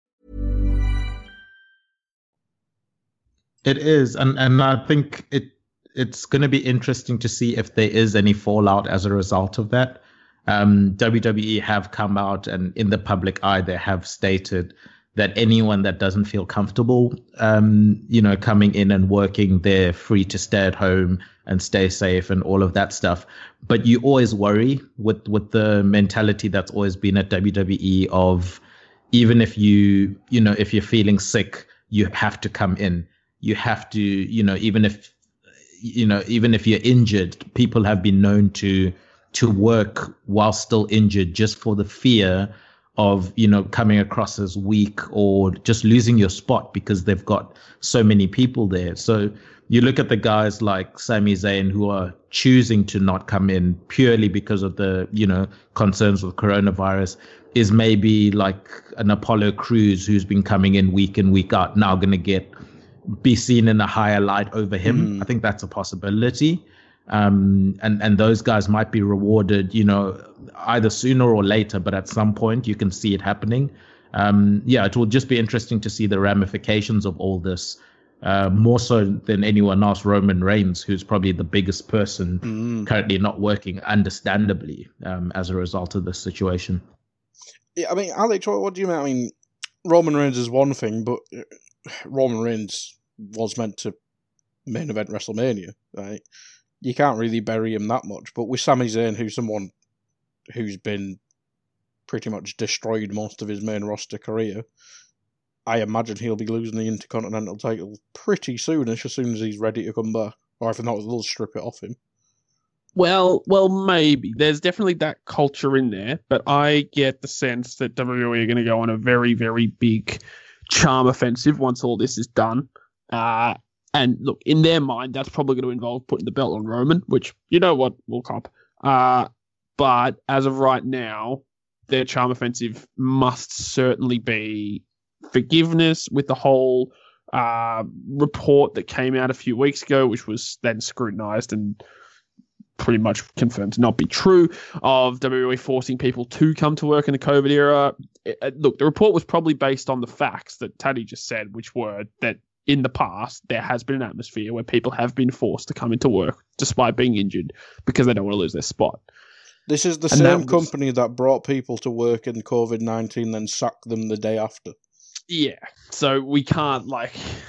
It is, and, and I think it it's going to be interesting to see if there is any fallout as a result of that. Um, W W E have come out and in the public eye, they have stated that anyone that doesn't feel comfortable, um, you know, coming in and working, they're free to stay at home and stay safe and all of that stuff. But you always worry with, with the mentality that's always been at W W E of even if you, you know, if you're feeling sick, you have to come in. You have to, you know, even if, you know, even if you're injured, people have been known to to work while still injured just for the fear of, you know, coming across as weak or just losing your spot because they've got so many people there. So you look at the guys like Sami Zayn who are choosing to not come in purely because of the, you know, concerns with coronavirus, is maybe like an Apollo Crews who's been coming in week in, week out, now going to get, be seen in a higher light over him. Mm. I think that's a possibility. Um, and, and those guys might be rewarded, you know, either sooner or later, but at some point you can see it happening. Um, yeah, it will just be interesting to see the ramifications of all this, uh, more so than anyone else. Roman Reigns, who's probably the biggest person mm. currently not working, understandably, um, as a result of this situation. Yeah, I mean, Alex, what, what do you mean? I mean, Roman Reigns is one thing, but Roman Reigns was meant to main event WrestleMania, right? You can't really bury him that much. But with Sami Zayn, who's someone who's been pretty much destroyed most of his main roster career, I imagine he'll be losing the Intercontinental title pretty soonish, as soon as he's ready to come back. Or if not, they'll strip it off him. Well, well, maybe. There's definitely that culture in there, but I get the sense that W W E are going to go on a very, very big charm offensive once all this is done. Uh, and look, in their mind, that's probably going to involve putting the belt on Roman, which, you know what, we'll cop. Uh, but as of right now, their charm offensive must certainly be forgiveness with the whole uh, report that came out a few weeks ago, which was then scrutinized and pretty much confirmed to not be true, of W W E forcing people to come to work in the COVID era. It, look, the report was probably based on the facts that Taddy just said, which were that in the past, there has been an atmosphere where people have been forced to come into work despite being injured because they don't want to lose their spot. This is the and same was, company that brought people to work in COVID nineteen, then sacked them the day after. Yeah. So we can't, like,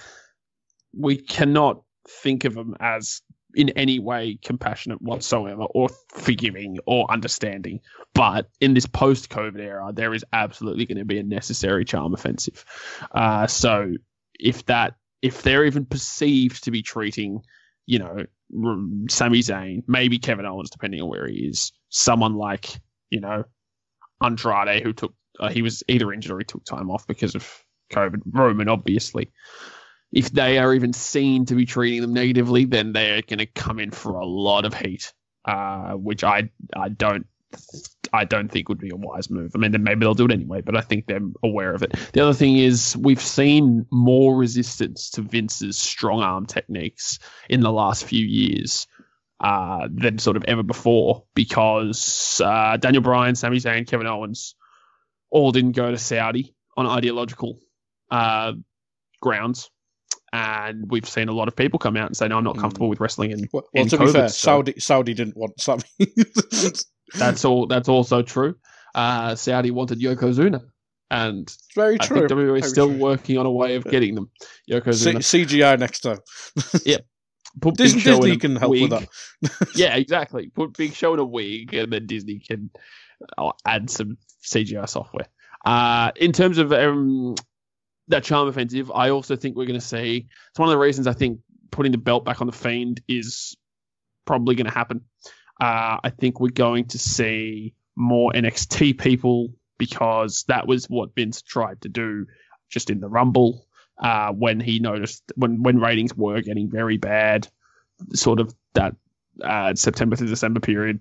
we cannot think of them as in any way compassionate whatsoever or forgiving or understanding. But in this post-COVID era, there is absolutely going to be a necessary charm offensive. Uh, so if that, if they're even perceived to be treating, you know, Sami Zayn, maybe Kevin Owens, depending on where he is, someone like, you know, Andrade, who took, uh, he was either injured or he took time off because of COVID, Roman, obviously. If they are even seen to be treating them negatively, then they're going to come in for a lot of heat, uh, which I I don't I don't think would be a wise move. I mean, then maybe they'll do it anyway, but I think they're aware of it. The other thing is we've seen more resistance to Vince's strong arm techniques in the last few years uh, than sort of ever before, because uh, Daniel Bryan, Sami Zayn, Kevin Owens all didn't go to Saudi on ideological uh, grounds. and we've seen a lot of people come out and say, no, I'm not comfortable with wrestling in, well, well in to COVID. be fair, so Saudi Saudi didn't want Sammy. that's all. That's also true. Uh, Saudi wanted Yokozuna, and It's very I true. think W W E is Very still true. working on a way of getting them. Yokozuna. C- C G I next time. Yep. Put Disney, Big Show in Disney a can help wig. with that. Yeah, exactly. Put Big Show in a wig, and then Disney can uh, add some C G I software. Uh, in terms of um, that Charm Offensive, I also think we're going to see. It's one of the reasons I think putting the belt back on the Fiend is probably going to happen. Uh, I think we're going to see more N X T people because that was what Vince tried to do just in the Rumble uh, when he noticed when when ratings were getting very bad, sort of that uh, September to December period.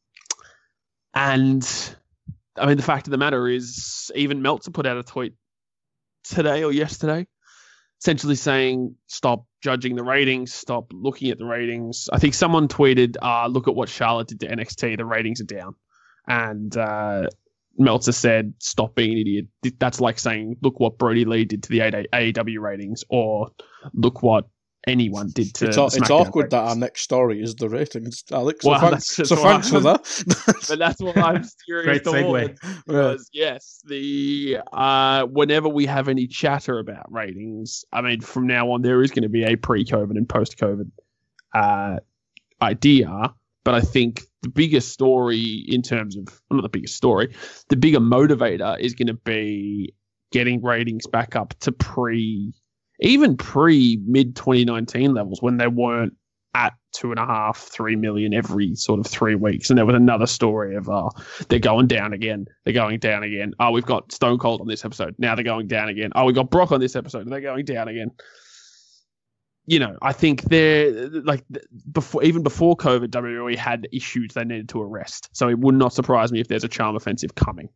And I mean, the fact of the matter is, even Meltzer put out a tweet today or yesterday, essentially saying, stop judging the ratings, stop looking at the ratings. I think someone tweeted, uh, look at what Charlotte did to N X T, the ratings are down. And uh, Meltzer said, stop being an idiot. That's like saying, look what Brody Lee did to the A E W ratings, or look what anyone did to It's, the it's SmackDown awkward ratings. that our next story is the ratings, Alex. So, Well, thank- that's just so why thanks for I'm- that. But that's what I'm steering Great segue. towards. Because yes, the uh, whenever we have any chatter about ratings, I mean, from now on there is going to be a pre-COVID and post-COVID uh, idea. But I think the biggest story in terms of well, not the biggest story, the bigger motivator is going to be getting ratings back up to pre, even pre mid twenty nineteen levels when they weren't at two and a half, three million every sort of three weeks. And there was another story of, oh, they're going down again. They're going down again. Oh, we've got Stone Cold on this episode. Now they're going down again. Oh, we got Brock on this episode and they're going down again. You know, I think they're like before, even before COVID, W W E had issues they needed to arrest. So it would not surprise me if there's a Charm Offensive coming.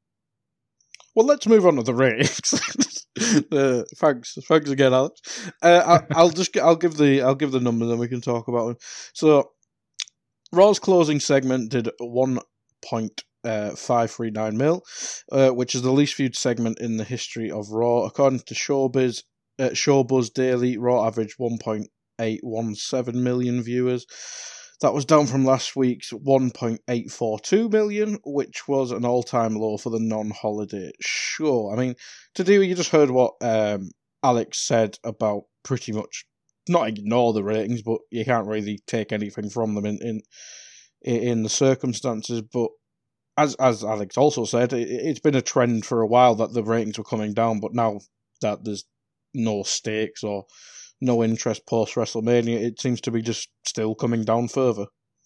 Well, let's move on to the ratings. uh, thanks, thanks again, Alex. Uh, I, I'll just I'll give the I'll give the numbers and we can talk about them. So, Raw's closing segment did one point five three nine mil, uh, which is the least viewed segment in the history of Raw, according to Showbiz. Uh, Showbuzz Daily, Raw averaged one point eight one seven million viewers. That was down from last week's one point eight four two million, which was an all-time low for the non-holiday show. I mean, to do, you just heard what um, Alex said about pretty much not ignore the ratings, but you can't really take anything from them in in, in the circumstances. But as as Alex also said, it, it's been a trend for a while that the ratings were coming down, but now that there's no stakes or no interest post WrestleMania, it seems to be just still coming down further.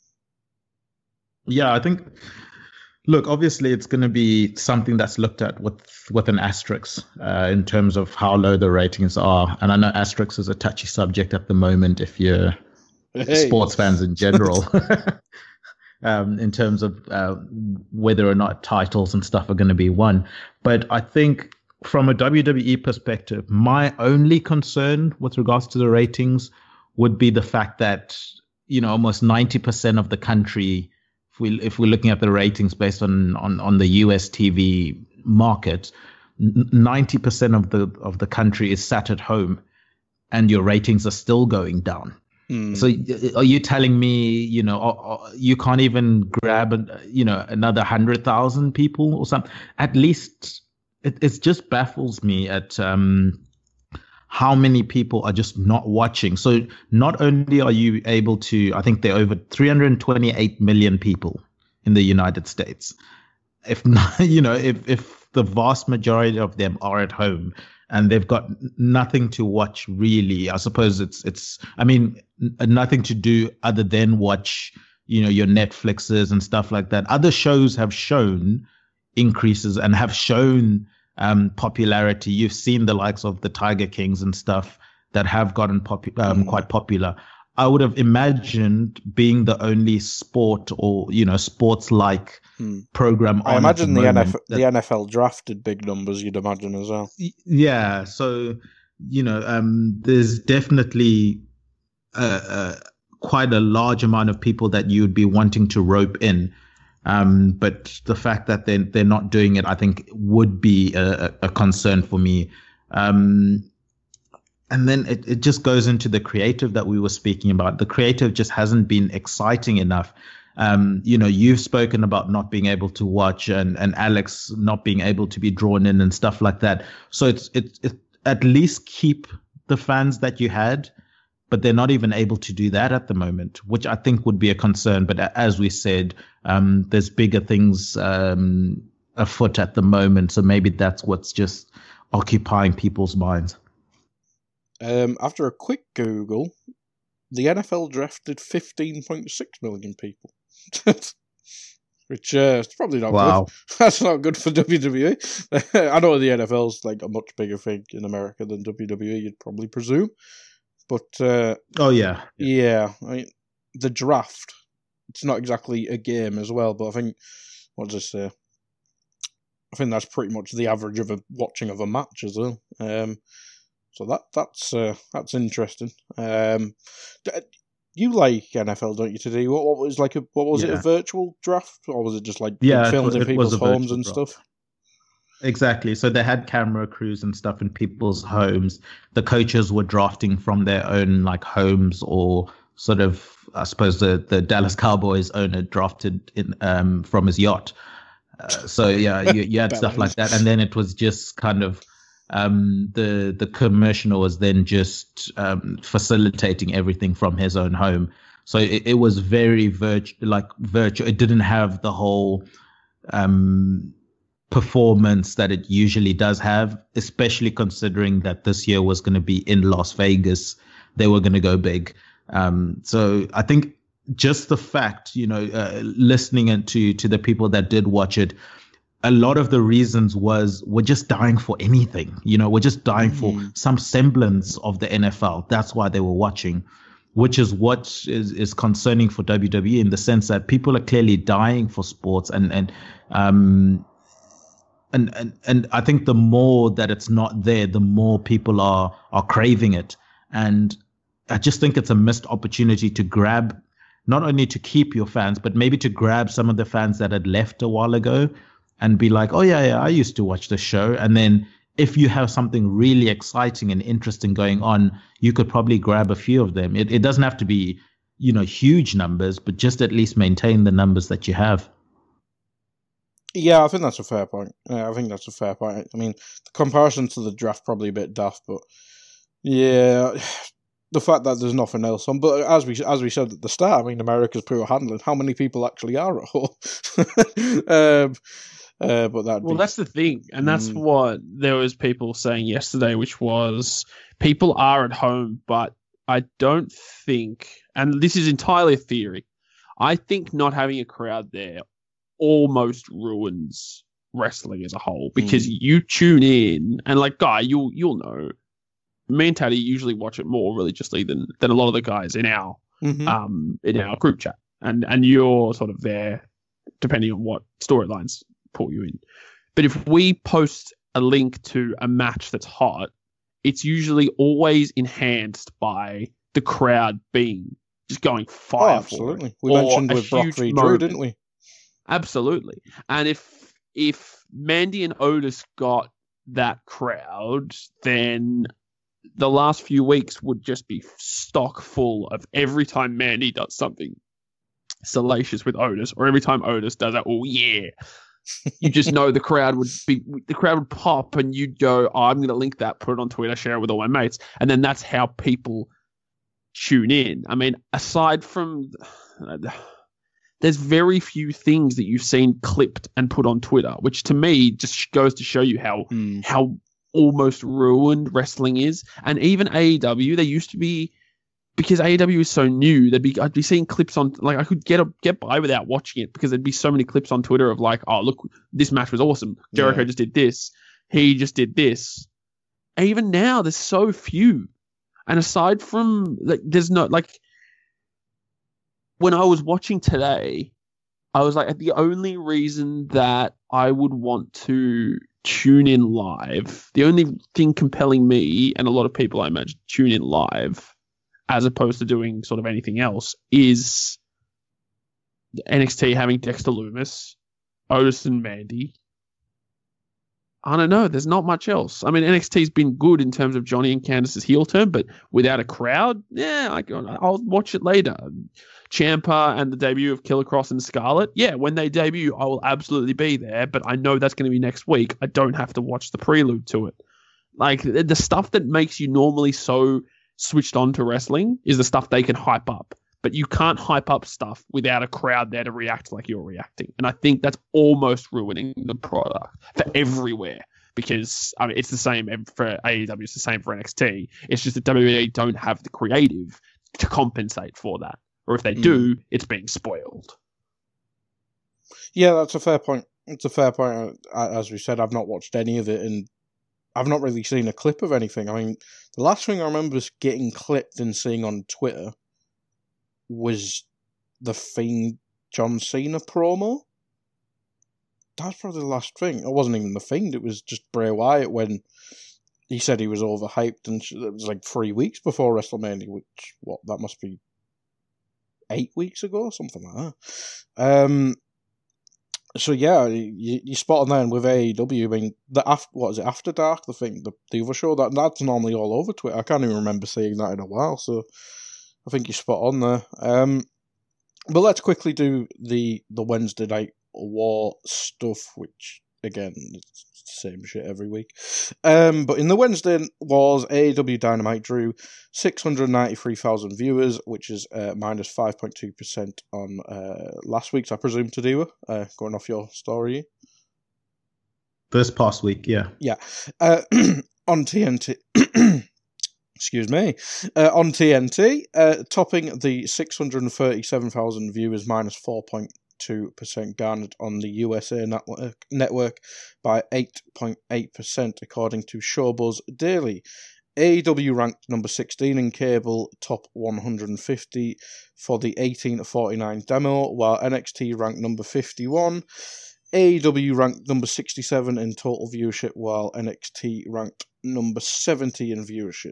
Yeah, I think. Look, obviously, it's going to be something that's looked at with with an asterisk uh, in terms of how low the ratings are. And I know asterisk is a touchy subject at the moment if you're Hey. sports fans in general. um, in terms of uh, whether or not titles and stuff are going to be won, but I think. From a W W E perspective, my only concern with regards to the ratings would be the fact that, you know, almost ninety percent of the country, if, we, if we're looking at the ratings based on, on, on the U S T V market, ninety percent of the of the country is sat at home and your ratings are still going down. Mm. So are you telling me, you know, you can't even grab, you know, another one hundred thousand people or something? At least... It it just baffles me at um, how many people are just not watching. So not only are you able to, I think there are over three hundred twenty-eight million people in the United States. If not, you know, if if the vast majority of them are at home and they've got nothing to watch really, I suppose it's it's. I mean, n- nothing to do other than watch, you know, your Netflixes and stuff like that. Other shows have shown increases and have shown um, popularity. You've seen the likes of the Tiger Kings and stuff that have gotten popu- um, mm. quite popular. I would have imagined being the only sport or, you know, sports-like mm. program on I imagine the, the, moment, N F L, that, the N F L draft did big numbers, you'd imagine as well. Yeah, so, you know, um, there's definitely uh, uh, quite a large amount of people that you'd be wanting to rope in. Um, but the fact that they're, they're not doing it, I think, would be a, a concern for me. Um, and then it, it just goes into the creative that we were speaking about. The creative just hasn't been exciting enough. Um, you know, you've spoken about not being able to watch, and, and Alex not being able to be drawn in and stuff like that. So it's, it's, it at least keep the fans that you had, but they're not even able to do that at the moment, which I think would be a concern. But as we said, um, there's bigger things um, afoot at the moment. So maybe that's what's just occupying people's minds. Um, after a quick Google, the N F L drafted fifteen point six million people. Which uh, is probably not wow. good. That's not good for W W E. I know the N F L's like a much bigger thing in America than W W E, you'd probably presume. But uh, oh yeah, yeah. I mean, the draft. It's not exactly a game as well, but I think what does I say? I think that's pretty much the average of a watching of a match as well. Um, so that that's uh, that's interesting. Um, you like N F L, don't you? Today, what what was like a what was yeah. it? A virtual draft, or was it just like yeah, filmed it, in it people's homes and draft. stuff? Exactly. So they had camera crews and stuff in people's homes. The coaches were drafting from their own like homes, or sort of, I suppose the, the Dallas Cowboys owner drafted in um, from his yacht. Uh, so yeah, you, you had stuff like that, and then it was just kind of um, the the commissioner was then just um, facilitating everything from his own home. So it, it was very virtu- like virtual. It didn't have the whole um, performance that it usually does have, especially considering that this year was going to be in Las Vegas. They were going to go big. Um, so I think just the fact, you know, uh, listening to to the people that did watch it, a lot of the reasons was we're just dying for anything. You know, we're just dying mm-hmm. for some semblance of the N F L. That's why they were watching, which is what is, is concerning for W W E, in the sense that people are clearly dying for sports, and and um and and and I think the more that it's not there, the more people are are craving it. And I just think it's a missed opportunity to grab, not only to keep your fans, but maybe to grab some of the fans that had left a while ago and be like, oh, yeah, yeah, I used to watch the show. And then if you have something really exciting and interesting going on, you could probably grab a few of them. It, it doesn't have to be, you know, huge numbers, but just at least maintain the numbers that you have. Yeah, I think that's a fair point. Yeah, I think that's a fair point. I mean, the comparison to the draft probably a bit daft, but yeah, the fact that there's nothing else on. But as we as we said at the start, I mean, America's poor handling. How many people actually are at home? um, uh, but that well, be... that's the thing, and that's mm. what there was people saying yesterday, which was people are at home, but I don't think, and this is entirely a theory, I think not having a crowd there almost ruins wrestling as a whole, because mm. you tune in and like Guy, you'll you'll know, me and Taddy usually watch it more religiously than than a lot of the guys in our mm-hmm. um in our group chat, and and you're sort of there depending on what storylines pull you in. But if we post a link to a match that's hot, it's usually always enhanced by the crowd being just going fire. Oh, absolutely. For it, we mentioned with Brock v. Drew, didn't we? Absolutely. And if if Mandy and Otis got that crowd, then the last few weeks would just be stock full of every time Mandy does something salacious with Otis, or every time Otis does that, oh yeah, you just know the crowd would be, the crowd would pop, and you'd go, oh, I'm going to link that, put it on Twitter, share it with all my mates, and then that's how people tune in. I mean, aside from, uh, there's very few things that you've seen clipped and put on Twitter, which to me just goes to show you how mm. how almost ruined wrestling is. And even A E W, there used to be, because A E W is so new, there'd be I'd be seeing clips on, like I could get a, get by without watching it, because there'd be so many clips on Twitter of like, oh look, this match was awesome. Jericho yeah. just did this. He just did this. And even now, there's so few. And aside from, like, there's no, like, when I was watching today, I was like, the only reason that I would want to tune in live, the only thing compelling me, and a lot of people I imagine tune in live, as opposed to doing sort of anything else, is N X T having Dexter Lumis, Otis and Mandy. I don't know. There's not much else. I mean, N X T's been good in terms of Johnny and Candice's heel turn, but without a crowd, yeah, I, I'll watch it later. Ciampa and the debut of Killer Cross and Scarlett, yeah, when they debut, I will absolutely be there, but I know that's going to be next week. I don't have to watch the prelude to it. Like, the stuff that makes you normally so switched on to wrestling is the stuff they can hype up. But you can't hype up stuff without a crowd there to react like you're reacting. And I think that's almost ruining the product for everywhere. Because, I mean, it's the same for A E W, it's the same for N X T. It's just that W W E don't have the creative to compensate for that. Or if they do, mm. it's being spoiled. Yeah, that's a fair point. It's a fair point. As we said, I've not watched any of it, and I've not really seen a clip of anything. I mean, the last thing I remember getting clipped and seeing on Twitter was the Fiend John Cena promo. That's probably the last thing. It wasn't even the Fiend, it was just Bray Wyatt when he said he was overhyped, and it was like three weeks before WrestleMania, which, what, that must be eight weeks ago, something like that. Um, so yeah, you, you spot on there with A E W. I mean, the after, what is it, After Dark, the thing, the, the other show, that that's normally all over Twitter. I can't even remember seeing that in a while, so I think you're spot on there. Um, but let's quickly do the, the Wednesday Night War stuff, which, again, it's the same shit every week. Um, but in the Wednesday Wars, A E W Dynamite drew six hundred ninety-three thousand viewers, which is uh, minus five point two percent on uh, last week's, I presume, to do uh, going off your story. This past week, yeah. Yeah. Uh, on T N T... Excuse me. Uh, on T N T, uh, topping the six hundred thirty-seven thousand viewers, minus four point two percent garnered on the U S A network, network by eight point eight percent, according to Showbuzz Daily. A E W ranked number sixteen in cable, top one hundred fifty for the eighteen forty-nine demo, while N X T ranked number fifty-one. A E W ranked number sixty-seven in total viewership, while N X T ranked number seventy in viewership.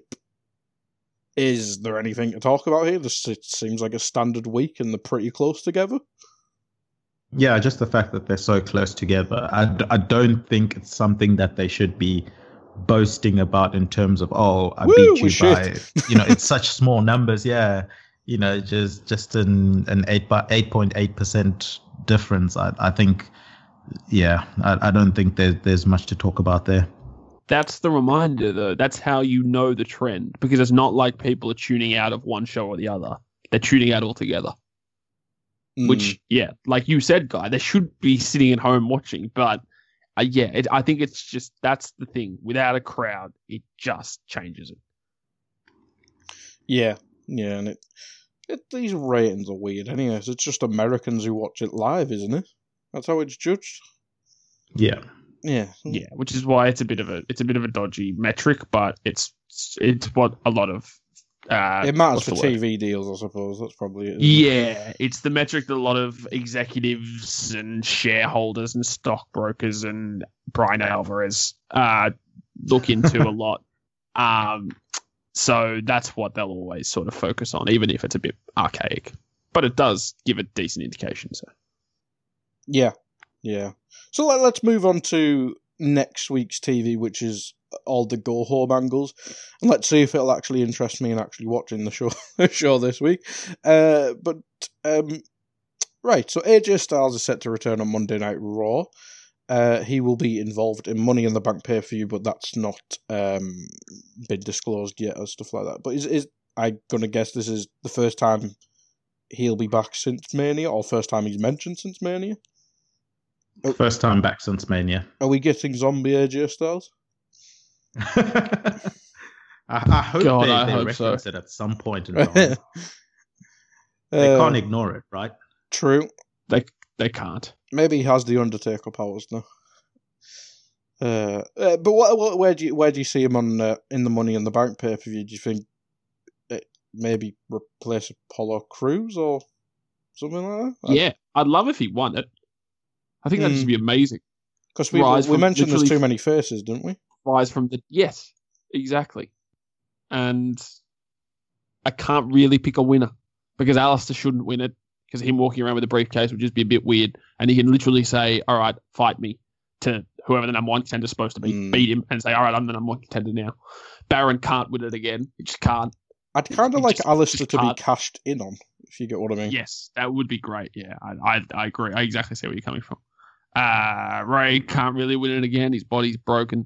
Is there anything to talk about here? This it seems like a standard week and they're pretty close together. Yeah, just the fact that they're so close together. I, I don't think it's something that they should be boasting about in terms of, oh, I Woo, beat you by, you know, it's such small numbers. Yeah, you know, just just an an eight by eight point eight percent difference. I I think, yeah, I, I don't think there's there's much to talk about there. That's the reminder, though. That's how you know the trend, because it's not like people are tuning out of one show or the other. They're tuning out altogether. Mm. Which, yeah, like you said, Guy, they should be sitting at home watching. But, uh, yeah, it, I think it's just, that's the thing. Without a crowd, it just changes it. Yeah, yeah, and it, it these ratings are weird anyway. It's just Americans who watch it live, isn't it? That's how it's judged. Yeah. Yeah, yeah, which is why it's a bit of a it's a bit of a dodgy metric, but it's it's what a lot of uh, it matters for T V deals, I suppose. That's probably it. Yeah, it? it's the metric that a lot of executives and shareholders and stockbrokers and Brian Alvarez uh, look into a lot. Um, so that's what they'll always sort of focus on, even if it's a bit archaic. But it does give a decent indication. So, yeah, yeah. So let, let's move on to next week's T V, which is all the go home angles, and let's see if it'll actually interest me in actually watching the show the show this week. Uh, but um, right, so A J Styles is set to return on Monday Night Raw. Uh, he will be involved in Money in the Bank pay per view, but that's not um, been disclosed yet or stuff like that. But is is I'm gonna guess this is the first time he'll be back since Mania, or first time he's mentioned since Mania? First time back since Mania. Are we getting zombie A J Styles? I, I hope God, they, I they hope reference so. it at some point in time. They uh, can't ignore it, right? True. They they can't. Maybe he has the Undertaker powers now. Uh, uh, but what, what, where do you where do you see him on uh, in the Money in the Bank pay per view? Do you think it maybe replace Apollo Crews or something like that? Yeah, I'd love if he won it. I think that'd Mm. just be amazing. Because we Rise we from mentioned there's literally- too many faces, didn't we? Rise from the yes, exactly. And I can't really pick a winner because Alistair shouldn't win it because him walking around with a briefcase would just be a bit weird. And he can literally say, "All right, fight me," to whoever the number one contender is supposed to be, Mm. beat him and say, all right, I'm the number one contender now. Baron can't win it again. He just can't. I'd kind of He like just- Alistair just to be can't. cashed in on, if you get what I mean. Yes, that would be great. Yeah, I, I, I agree. I exactly see where you're coming from. Uh, Ray can't really win it again. His body's broken.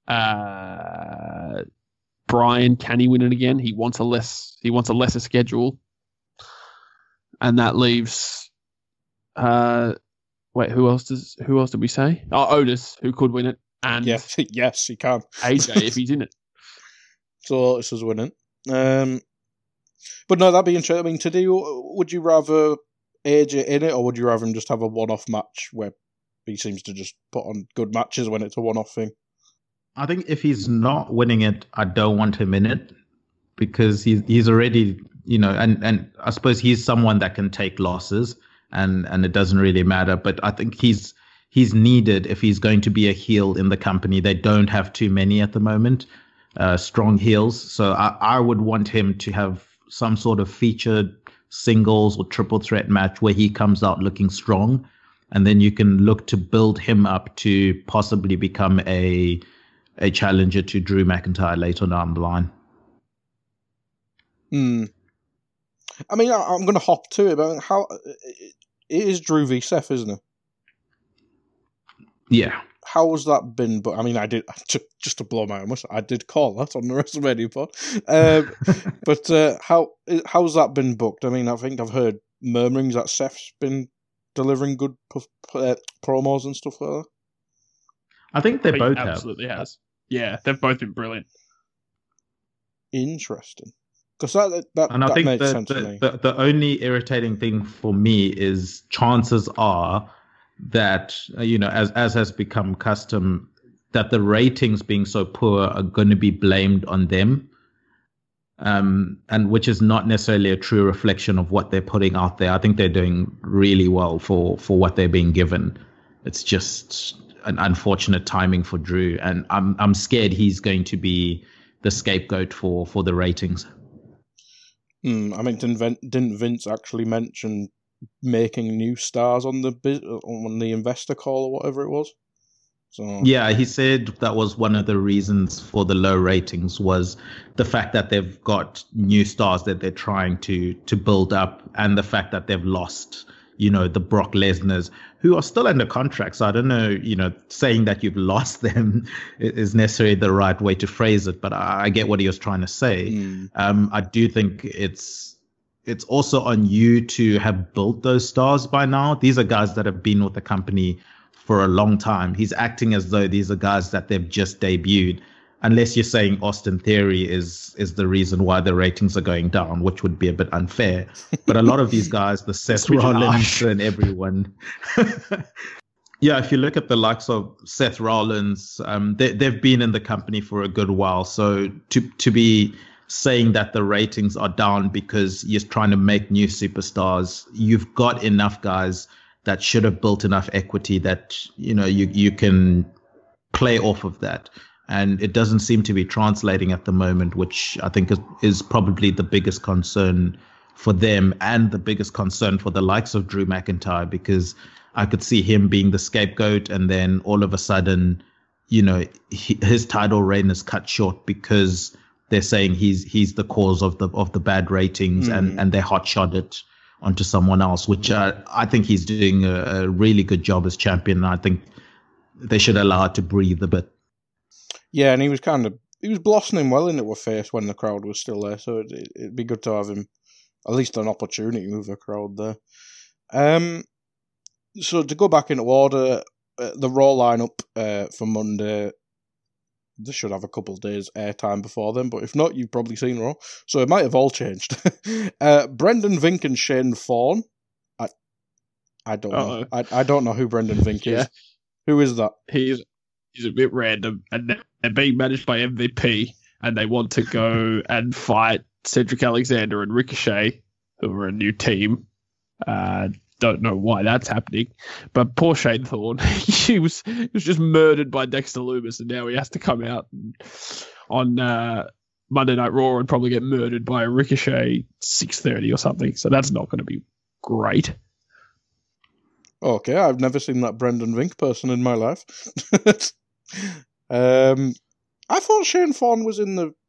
Uh, Brian, can he win it again? He wants a less. He wants a lesser schedule, and that leaves. Uh, wait, who else does? Who else did we say? Oh, Otis, who could win it, and Yes, yes, he can. A J if he's in it. So Otis is winning. Um, but no, that'd be interesting. I mean, to do, would you rather A J in it, or would you rather him just have a one-off match where he seems to just put on good matches when it's a one-off thing? I think if he's not winning it, I don't want him in it because he's he's already, you know, and, and I suppose he's someone that can take losses and, and it doesn't really matter. But I think he's he's needed if he's going to be a heel in the company. They don't have too many at the moment, uh, strong heels. So I, I would want him to have some sort of featured singles or triple threat match where he comes out looking strong. And then you can look to build him up to possibly become a a challenger to Drew McIntyre later down the line. Hmm. I mean, I, I'm going to hop to it, but how it is Drew v Seth, isn't it? Yeah. How has that been? But I mean, I did just, just to blow my own muscle, I did call that on the WrestleMania pod. Um, but uh, how how's that been booked? I mean, I think I've heard murmurings that Seth's been delivering good p- uh, promos and stuff like that. I think they He both have. absolutely has. Yeah, they've both been brilliant. Interesting, because that that, And I that think makes the, sense to the, me. the, the only irritating thing for me is chances are that, uh, you know, as, as has become custom, that the ratings being so poor are going to be blamed on them. Um, and which is not necessarily a true reflection of what they're putting out there. I think they're doing really well for, for what they're being given. It's just an unfortunate timing for Drew, and I'm I'm scared he's going to be the scapegoat for, for the ratings. Hmm, I mean, didn't Vin- didn't Vince actually mention making new stars on the bus- on the investor call or whatever it was? So Yeah, he said that was one of the reasons for the low ratings was the fact that they've got new stars that they're trying to to build up, and the fact that they've lost, you know, the Brock Lesnar's, who are still under contract. So I don't know, you know, saying that you've lost them is necessarily the right way to phrase it, but I, I get what he was trying to say. Hmm. Um, I do think it's it's also on you to have built those stars by now. These are guys that have been with the company for a long time. He's acting as though these are guys that they've just debuted, unless you're saying Austin Theory is is the reason why the ratings are going down, which would be a bit unfair. But a lot of these guys, the Seth Which is Rollins harsh. and everyone. Yeah, if you look at the likes of Seth Rollins, um, they, they've been in the company for a good while. So to to be saying that the ratings are down because you're trying to make new superstars, you've got enough guys that should have built enough equity that, you know, you you can play off of that. And it doesn't seem to be translating at the moment, which I think is, is probably the biggest concern for them and the biggest concern for the likes of Drew McIntyre, because I could see him being the scapegoat, and then all of a sudden, you know, he, his title reign is cut short because they're saying he's he's the cause of the of the bad ratings, Mm. and and they hotshot it onto someone else, which uh, I think he's doing a, a really good job as champion. And I think they should allow it to breathe a bit. Yeah, and he was kind of he was blossoming well in it with face when the crowd was still there, so it, it'd be good to have him at least an opportunity with a crowd there. Um, so to go back into order, uh, the Raw lineup uh, for Monday. They should have a couple of days airtime before then, but if not, you've probably seen Raw, so it might have all changed. uh, Brendan Vink and Shane Thorne. I, I don't Uh-oh. know. I, I don't know who Brendan Vink Yeah. is. Who is that? He's he's a bit random, and they're- they're being managed by M V P, and they want to go and fight Cedric Alexander and Ricochet, who are a new team. Uh, don't know why that's happening, but poor Shane Thorne, he was he was just murdered by Dexter Lumis, and now he has to come out and, on uh, Monday Night Raw and probably get murdered by a Ricochet six thirty or something. So that's not going to be great. Okay, I've never seen that Brendan Vink person in my life. um, I thought Shane Thorne was in the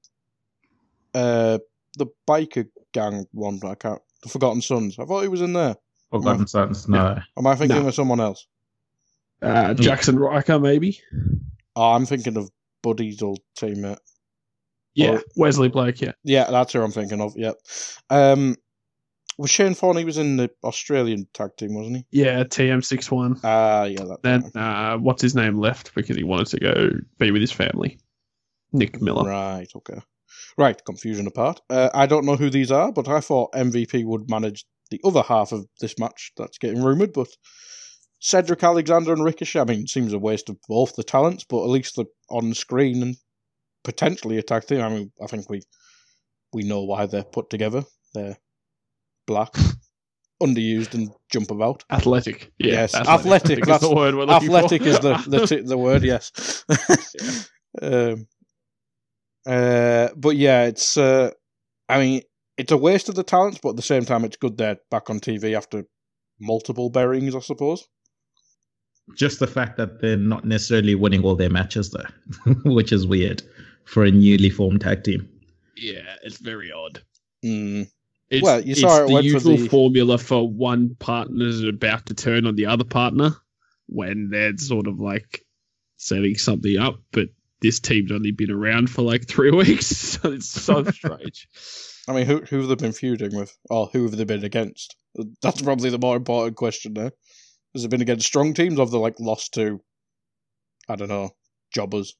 uh the biker gang one. I can't. The Forgotten Sons. I thought he was in there. Forgotten Sons, no. Am I thinking No. of someone else? Uh, Jackson Riker, maybe. Oh, I'm thinking of Buddy's old teammate. Yeah, Or- Wesley Blake. Yeah, Yeah, that's who I'm thinking of. Yep. Um, was Shane Thorne? He was in the Australian tag team, wasn't he? yeah. T M six one. Ah, yeah. That. Then uh, what's his name left because he wanted to go be with his family. Nick Miller. Right. Okay. Right. Confusion apart. Uh, I don't know who these are, but I thought M V P would manage the other half of this match that's getting rumoured. But Cedric Alexander and Ricochet, I mean, it seems a waste of both the talents, but at least they're on screen and potentially a tag team. I mean, I think we we know why they're put together. They're black, underused, and jump about. Athletic. Yeah, Yes, I athletic, think is that's- the word we're looking Athletic for. is the the, t- the word. Yes. um, uh, but yeah, it's. Uh, I mean, it's a waste of the talents, but at the same time, it's good they're back on T V after multiple buryings, I suppose. Just the fact that they're not necessarily winning all their matches, though, which is weird for a newly formed tag team. Yeah, it's very odd. Mm. It's, Well, you it's saw it the went for usual the- formula for one partner's about to turn on the other partner when they're sort of like setting something up, but this team's only been around for like three weeks, so it's so strange. I mean, who who have they been feuding with, or who have they been against? That's probably the more important question there. Has it been against strong teams, or have they like lost to, I don't know, jobbers?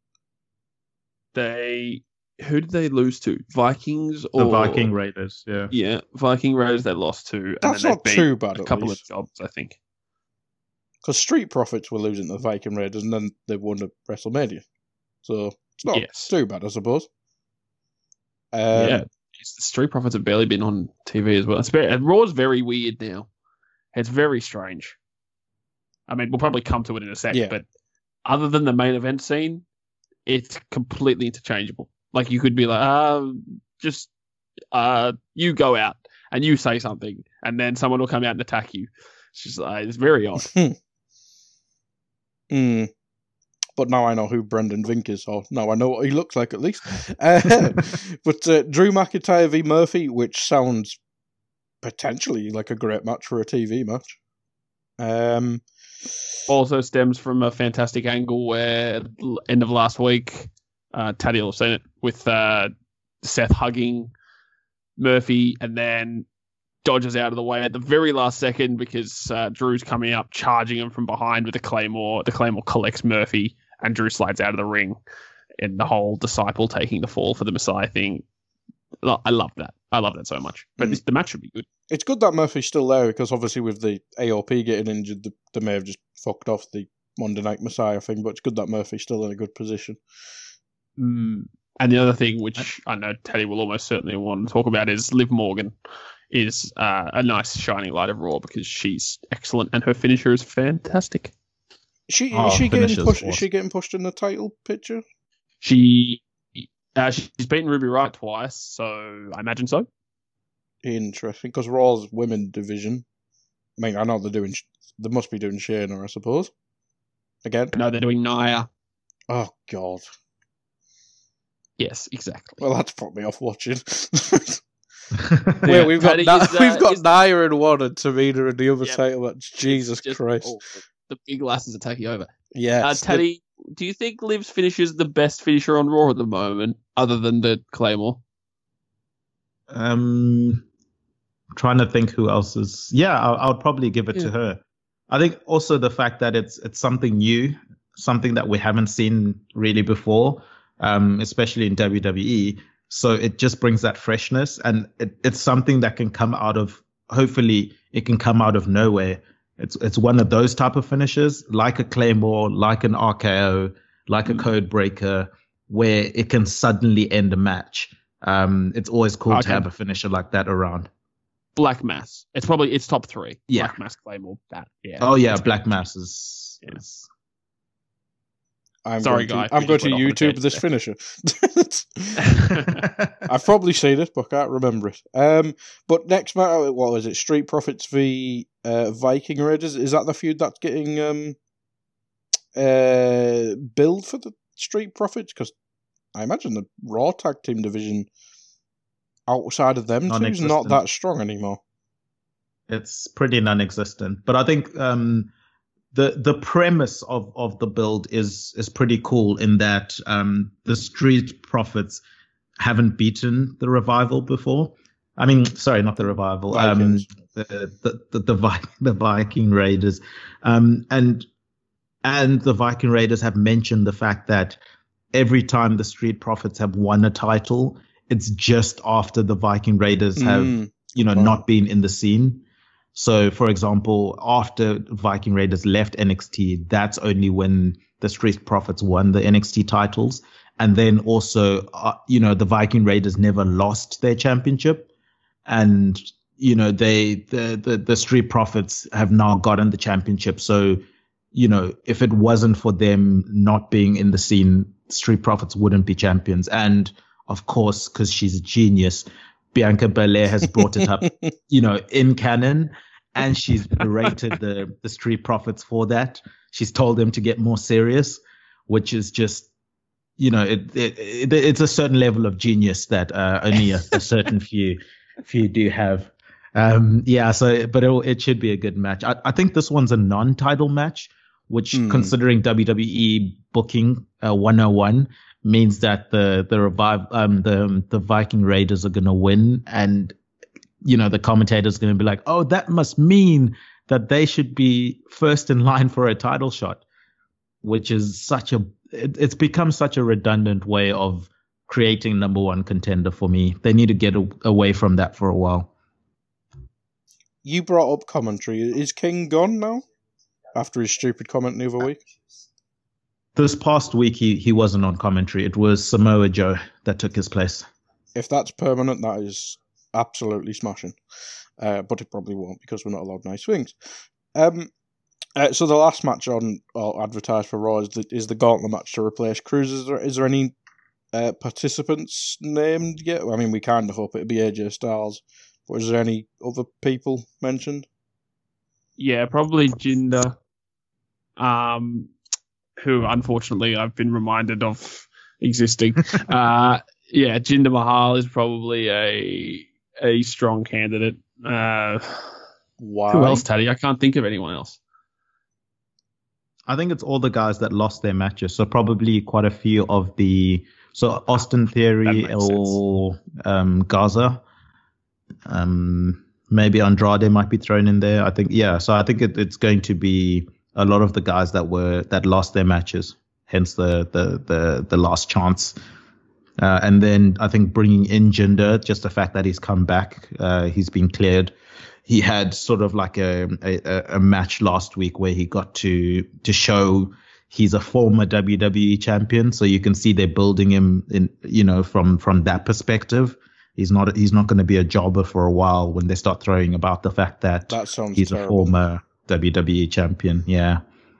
They who did they lose to? Vikings or The Viking Raiders, yeah. Yeah, Viking Raiders they lost to. And That's then not they beat too bad, A at couple least. of jobs, I think. Because Street Profits were losing to the Viking Raiders, and then they won at WrestleMania. So it's not Yes. too bad, I suppose. Um, yeah, it's, the Street Profits have barely been on T V as well. It's very, and Raw's very weird now. It's very strange. I mean, we'll probably come to it in a sec, Yeah. but other than the main event scene, it's completely interchangeable. Like you could be like, uh, just uh, you go out and you say something, and then someone will come out and attack you. It's just like, it's very odd. Mm. But now I know who Brendan Vink is, or now I know what he looks like at least. Uh, but uh, Drew McIntyre v Murphy, which sounds potentially like a great match for a T V match. Um, Also stems from a fantastic angle where l- end of last week, uh, Taddy will have seen it with uh, Seth hugging Murphy and then dodges out of the way at the very last second because uh, Drew's coming up, charging him from behind with a Claymore. The Claymore collects Murphy and Drew slides out of the ring, and the whole disciple taking the fall for the Messiah thing. Lo- I love that. I love that so much. But Mm. this, the match should be good. it's good that Murphy's still there because obviously with the A O P getting injured, they, they may have just fucked off the Monday Night Messiah thing. But it's good that Murphy's still in a good position. Mm. And the other thing, which I know Teddy will almost certainly want to talk about, is Liv Morgan is uh, a nice shining light of Raw because she's excellent and her finisher is fantastic. Is she Oh, is she getting finisher's pushed? Is awesome. she getting pushed in the title picture? She uh, she's beaten Ruby Wright twice, so I imagine so. Interesting, because Raw's women division. I mean, I know they're doing. They must be doing Shayna, I suppose. Again. No, they're doing Nia. Oh God. Yes, exactly. Well, that's put me off watching. Yeah, Wait, we've got Paddy Na- is, uh, we've got is- Nia in one and Tamina in the other Yep. title match. Jesus Just Christ! awful. The big glasses are taking over. Yes. Uh, Teddy, do you think Liv's finisher is the best finisher on Raw at the moment, other than the Claymore? Um, trying to think who else is. Yeah, I, I would probably give it Yeah. to her. I think also the fact that it's it's something new, something that we haven't seen really before, um, especially in W W E. So it just brings that freshness, and it, it's something that can come out of. Hopefully, it can come out of nowhere. It's it's one of those type of finishes, like a Claymore, like an R K O, like a Code Breaker, where it can suddenly end a match. Um, it's always cool Okay. to have a finisher like that around. Black Mass. It's probably it's top three. Yeah. Black Mass, Claymore, that. Yeah. Oh yeah, That's Black good. Mass is, Yeah. is I'm Sorry, going guy. to, I'm going to YouTube this finisher. I've probably seen it, but I can't remember it. Um, but next match, what was it? Street Profits v uh, Viking Raiders. Is that the feud that's getting um, uh, billed for the Street Profits? Because I imagine the Raw Tag Team division outside of them two is not that strong anymore. It's pretty non-existent. But I think um, the the premise of, of the build is is pretty cool in that um, the Street Profits haven't beaten the Revival before. I mean, sorry, not the Revival. Um, the, the the the, Vi- the Viking Raiders, um, and and the Viking Raiders have mentioned the fact that every time the Street Profits have won a title, it's just after the Viking Raiders have mm, you know wow. not been in the scene. So, for example, after Viking Raiders left N X T, that's only when the Street Profits won the N X T titles. And then also, uh, you know, the Viking Raiders never lost their championship. And, you know, they the, the, the Street Profits have now gotten the championship. So, you know, if it wasn't for them not being in the scene, Street Profits wouldn't be champions. And, of course, because she's a genius, Bianca Belair has brought it up, you know, in canon. And she's berated the, the Street Profits for that. She's told them to get more serious, which is just, you know, it, it, it it's a certain level of genius that uh, only a, a certain few few do have. Um, yeah, so but it, it should be a good match. I, I think this one's a non-title match, which, mm. considering W W E booking uh, one oh one, means that the the revive um the the Viking Raiders are gonna win, and you know, the commentator's going to be like, oh, that must mean that they should be first in line for a title shot, which is such a, it, it's become such a redundant way of creating number one contender for me. They need to get a, away from that for a while. You brought up commentary. Is King gone now after his stupid comment the other week? This past week, he, he wasn't on commentary. It was Samoa Joe that took his place. If that's permanent, that is absolutely smashing, uh, but it probably won't because we're not allowed nice things. Um, uh, so the last match on or advertised for Raw is the, is the Gauntlet match to replace Cruz. Is there, is there any uh, participants named yet? I mean, we kind of hope it'd be A J Styles, but is there any other people mentioned? Yeah, probably Jinder, um, who unfortunately I've been reminded of existing. uh, yeah, Jinder Mahal is probably a a strong candidate. Uh, Why? Who else, Taddy? I can't think of anyone else. I think it's all the guys that lost their matches. So probably quite a few of the... So Austin Theory or um, Gaza. Um, maybe Andrade might be thrown in there. I think, yeah. So I think it, it's going to be a lot of the guys that were that lost their matches. Hence the the the, the last chance. Uh, and then I think bringing in Jinder, just the fact that he's come back, uh, he's been cleared. He had sort of like a, a a match last week where he got to to show he's a former W W E champion, so you can see they're building him in, you know, from from that perspective. He's not he's not going to be a jobber for a while when they start throwing about the fact that, that sounds he's terrible. a former W W E champion. Yeah,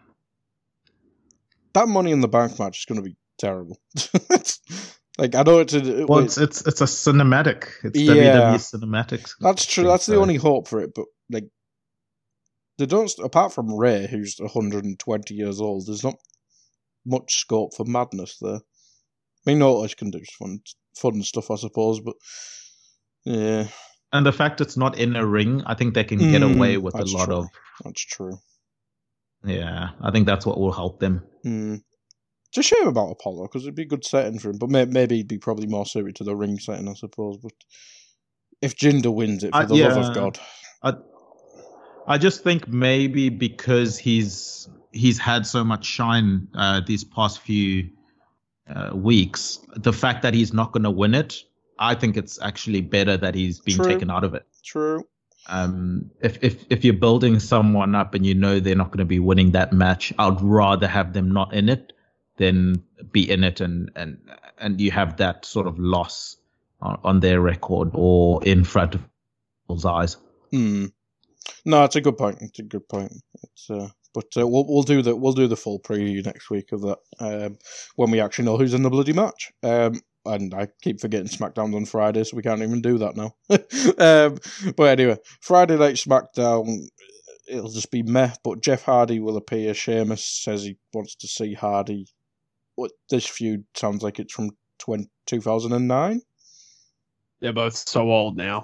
that Money in the Bank match is going to be terrible. Like, I know it's a... Well, it's, it's it's a cinematic. It's yeah, W W E cinematics. That's true. That's so. The only hope for it. But, like, they don't... Apart from Ray, who's one hundred twenty years old, there's not much scope for madness there. I mean, Otis can do fun, fun stuff, I suppose, but... Yeah. And the fact it's not in a ring, I think they can get mm, away with a lot true. of... That's true. Yeah, I think that's what will help them. Mm. It's a shame about Apollo, because it'd be a good setting for him, but may- maybe he'd be probably more suited to the ring setting, I suppose. But if Jinder wins it, for I, the yeah, love of God. I, I just think maybe because he's he's had so much shine uh, these past few uh, weeks, the fact that he's not going to win it, I think it's actually better that he's been True. taken out of it. True. Um, if, if, if you're building someone up and you know they're not going to be winning that match, I'd rather have them not in it than be in it and, and, and you have that sort of loss on, on their record or in front of people's eyes. Mm. No, it's a good point. It's a good point. It's uh, But uh, we'll we'll do the we'll do the full preview next week of that um, when we actually know who's in the bloody match. Um, and I keep forgetting SmackDown's on Friday, so we can't even do that now. um, but anyway, Friday Night SmackDown, it'll just be meh. But Jeff Hardy will appear. Sheamus says he wants to see Hardy. What this feud sounds like it's from two thousand nine. They're both so old now.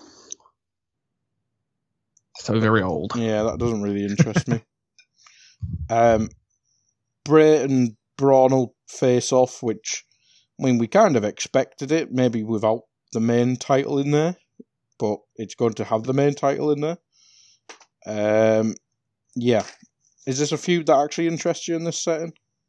So very old. Yeah, that doesn't really interest me. Um, Bray and Braun will face off, which, I mean, we kind of expected it, maybe without the main title in there, but it's going to have the main title in there. Um, yeah. Is this a feud that actually interests you in this setting?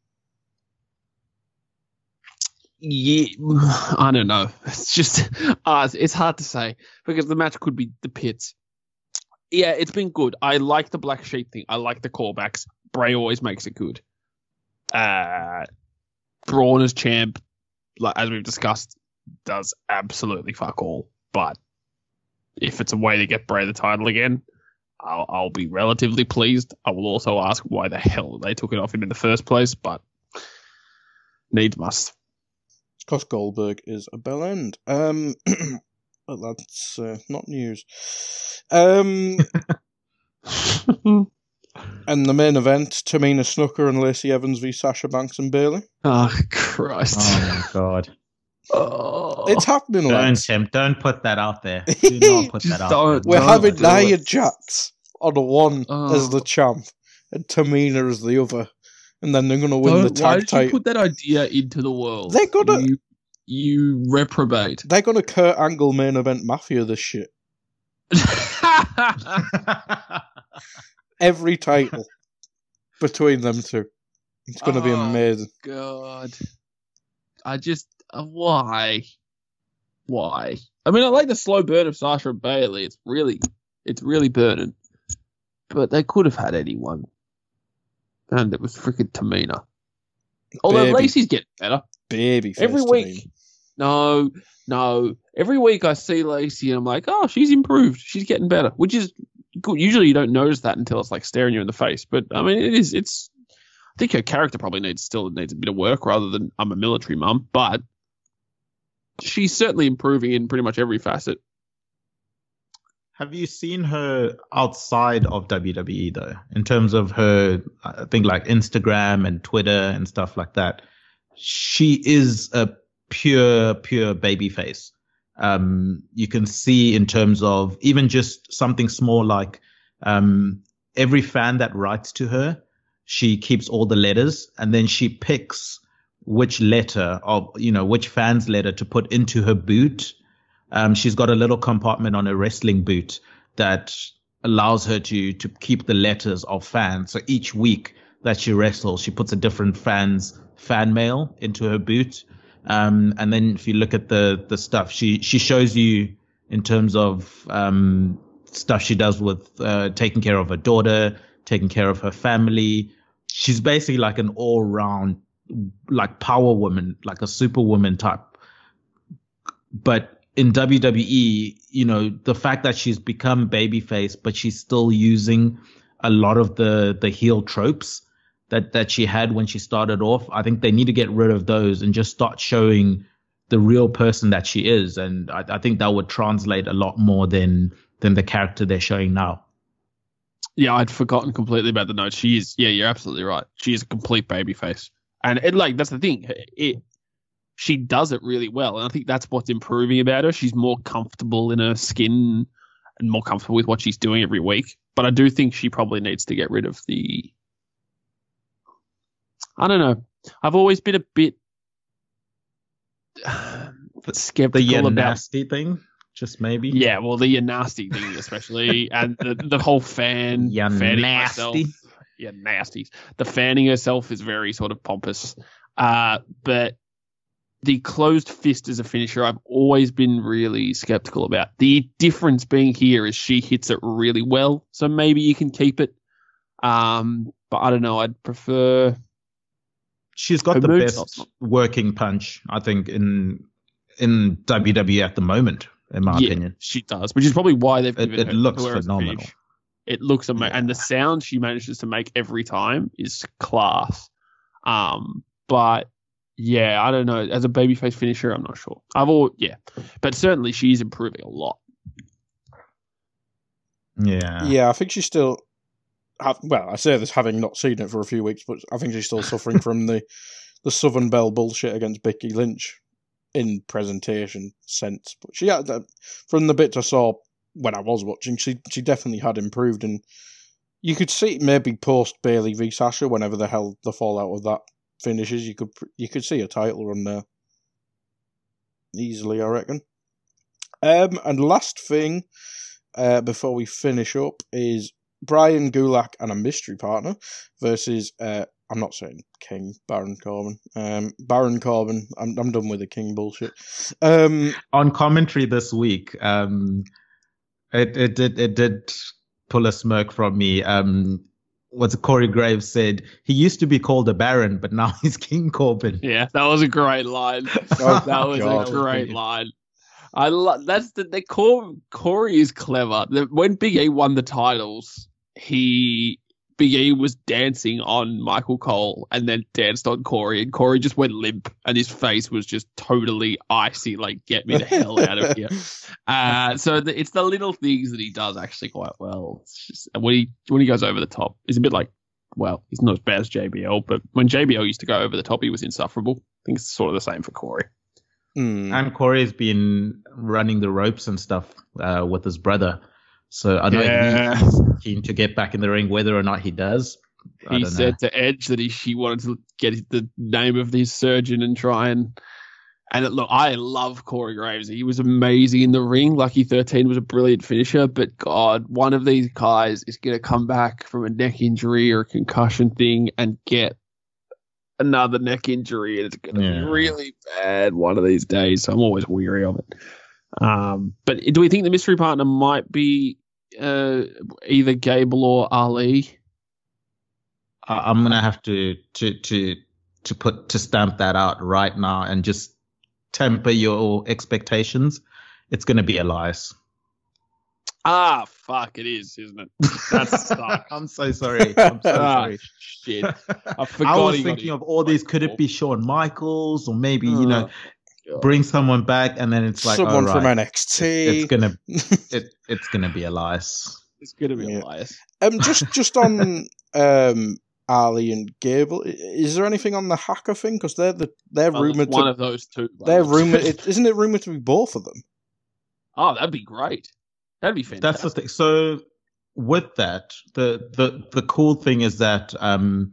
Yeah, I don't know. It's just, uh, it's hard to say because the match could be the pits. Yeah, it's been good. I like the Black Sheep thing. I like the callbacks. Bray always makes it good. Uh, Braun as champ, like as we've discussed, does absolutely fuck all. But if it's a way to get Bray the title again, I'll, I'll be relatively pleased. I will also ask why the hell they took it off him in the first place, but needs must. Because Goldberg is a bell end. Um, but that's uh, not news. Um, and the main event, Tamina Snuka and Lacey Evans v Sasha Banks and Bayley. Oh, Christ. Oh, my God. Oh. It's happening, Don't, lads. Tim. Don't put that out there. Do not put that out don't. there. We're Don't having do Nia it. Jax on the one Oh. as the champ and Tamina as the other. And then they're going to win Don't- the why tag did you title. put that idea into the world? They're gonna- You, you reprobate. They're going to Kurt Angle main event Mafia this shit. Every title between them two. It's going to be Oh. amazing. God. I just... Uh, why? Why? I mean, I like the slow burn of Sasha and Bayley. It's really... It's really burning. But they could have had anyone. And it was freaking Tamina. Although Baby. Lacey's getting better. Baby face Every Tamina. week. No, no. Every week I see Lacey and I'm like, oh, she's improved. She's getting better, which is good. Usually you don't notice that until it's like staring you in the face. But I mean, it is, it's, I think her character probably needs, still needs a bit of work rather than I'm a military mum, but she's certainly improving in pretty much every facet. Have you seen her outside of W W E, though, in terms of her, I think, like Instagram and Twitter and stuff like that? She is a pure, pure babyface. Um, you can see in terms of even just something small like um, every fan that writes to her, she keeps all the letters and then she picks which letter of, you know, which fan's letter to put into her boot. Um, she's got a little compartment on her wrestling boot that allows her to to keep the letters of fans. So each week that she wrestles, she puts a different fan's fan mail into her boot. Um, and then if you look at the the stuff, she she shows you in terms of um, stuff she does with uh, taking care of her daughter, taking care of her family. She's basically like an all round, like power woman, like a superwoman type. But in W W E, you know, the fact that she's become babyface, but she's still using a lot of the the heel tropes that that she had when she started off. I think they need to get rid of those and just start showing the real person that she is. And I, I think that would translate a lot more than than the character they're showing now. Yeah, I'd forgotten completely about the notes. She is, yeah, you're absolutely right. She is a complete babyface. And it, like, that's the thing. It, she does it really well. And I think that's what's improving about her. She's more comfortable in her skin and more comfortable with what she's doing every week. But I do think she probably needs to get rid of the... I don't know. I've always been a bit skeptical The yeah, about... nasty thing, just maybe. Yeah, well, the nasty thing especially. and the, the whole fan... Yeah, fanning nasty. herself. Yeah, nasties. The fanning herself is very sort of pompous. Uh, but... The closed fist as a finisher, I've always been really skeptical about. The difference being here is she hits it really well, so maybe you can keep it. Um, but I don't know. I'd prefer. She's got Her the move's best not- working punch, I think, in in W W E at the moment, in my yeah, opinion. she does, which is probably why they've It- given it her, looks her as a phenomenal. finish. It looks amazing, yeah. And the sound she manages to make every time is class. Um, but yeah, I don't know. As a babyface finisher, I'm not sure. I've all yeah, but certainly she's improving a lot. Yeah, yeah. I think she's still. Have, well, I say this having not seen it for a few weeks, but I think she's still suffering from the the Southern Belle bullshit against Becky Lynch in presentation sense. But she had from the bits I saw when I was watching, she she definitely had improved, and you could see maybe post Bayley v Sasha, whenever the hell the fallout of that finishes, you could you could see a title run there easily, I reckon. Um, and last thing uh, before we finish up is Brian Gulak and a mystery partner versus uh, I'm not saying King Baron Corbin. Um, Baron Corbin. I'm I'm done with the King bullshit. Um, On commentary this week, um. It it did it did pull a smirk from me. Um, what's Corey Graves said? He used to be called a Baron, but now he's King Corbin. Yeah, that was a great line. Oh, that was God. a great line. I love that's the the Cor- Corey is clever. The, when Big E won the titles, he Big E was dancing on Michael Cole and then danced on Corey, and Corey just went limp, and his face was just totally icy. Like, get me the hell out of here. Uh, so the, it's the little things that he does actually quite well. It's just, when he when he goes over the top, it's a bit like, well, he's not as bad as J B L, but when J B L used to go over the top, he was insufferable. I think it's sort of the same for Corey. mm. And Corey's been running the ropes and stuff uh, with his brother. So I know Yeah. he's keen to get back in the ring, whether or not he does. I He don't said know. to Edge that he she wanted to get the name of his surgeon and try and and it, look, I love Corey Graves. He was amazing in the ring. Lucky thirteen was a brilliant finisher, but God, one of these guys is going to come back from a neck injury or a concussion thing and get another neck injury, and it's going to Yeah. be really bad one of these days. So I'm always weary of it. Um, but do we think the mystery partner might be uh, either Gable or Ali? I- I'm gonna have to to to to put to stamp that out right now and just temper your expectations. It's gonna be Elias. Ah, fuck, it is, isn't it? That's sucks. I'm so sorry. I'm so Ah, sorry. shit. I I forgot. was he got thinking his- of all these. Could it be Shawn Michaels or maybe you know Oh, bring someone back and then it's like Someone oh, from right, N X T. it's gonna it, it's gonna be Elias. It's going to be Yeah. Elias. Um, just just on um Ali and Gable, i- is there anything on the Hacker thing? Because they're the they're Well, rumored one to of those two. they're rumored. It, isn't it rumored to be both of them? Oh, that'd be great. That'd be That's fantastic. the thing. So with that, the the the cool thing is that um,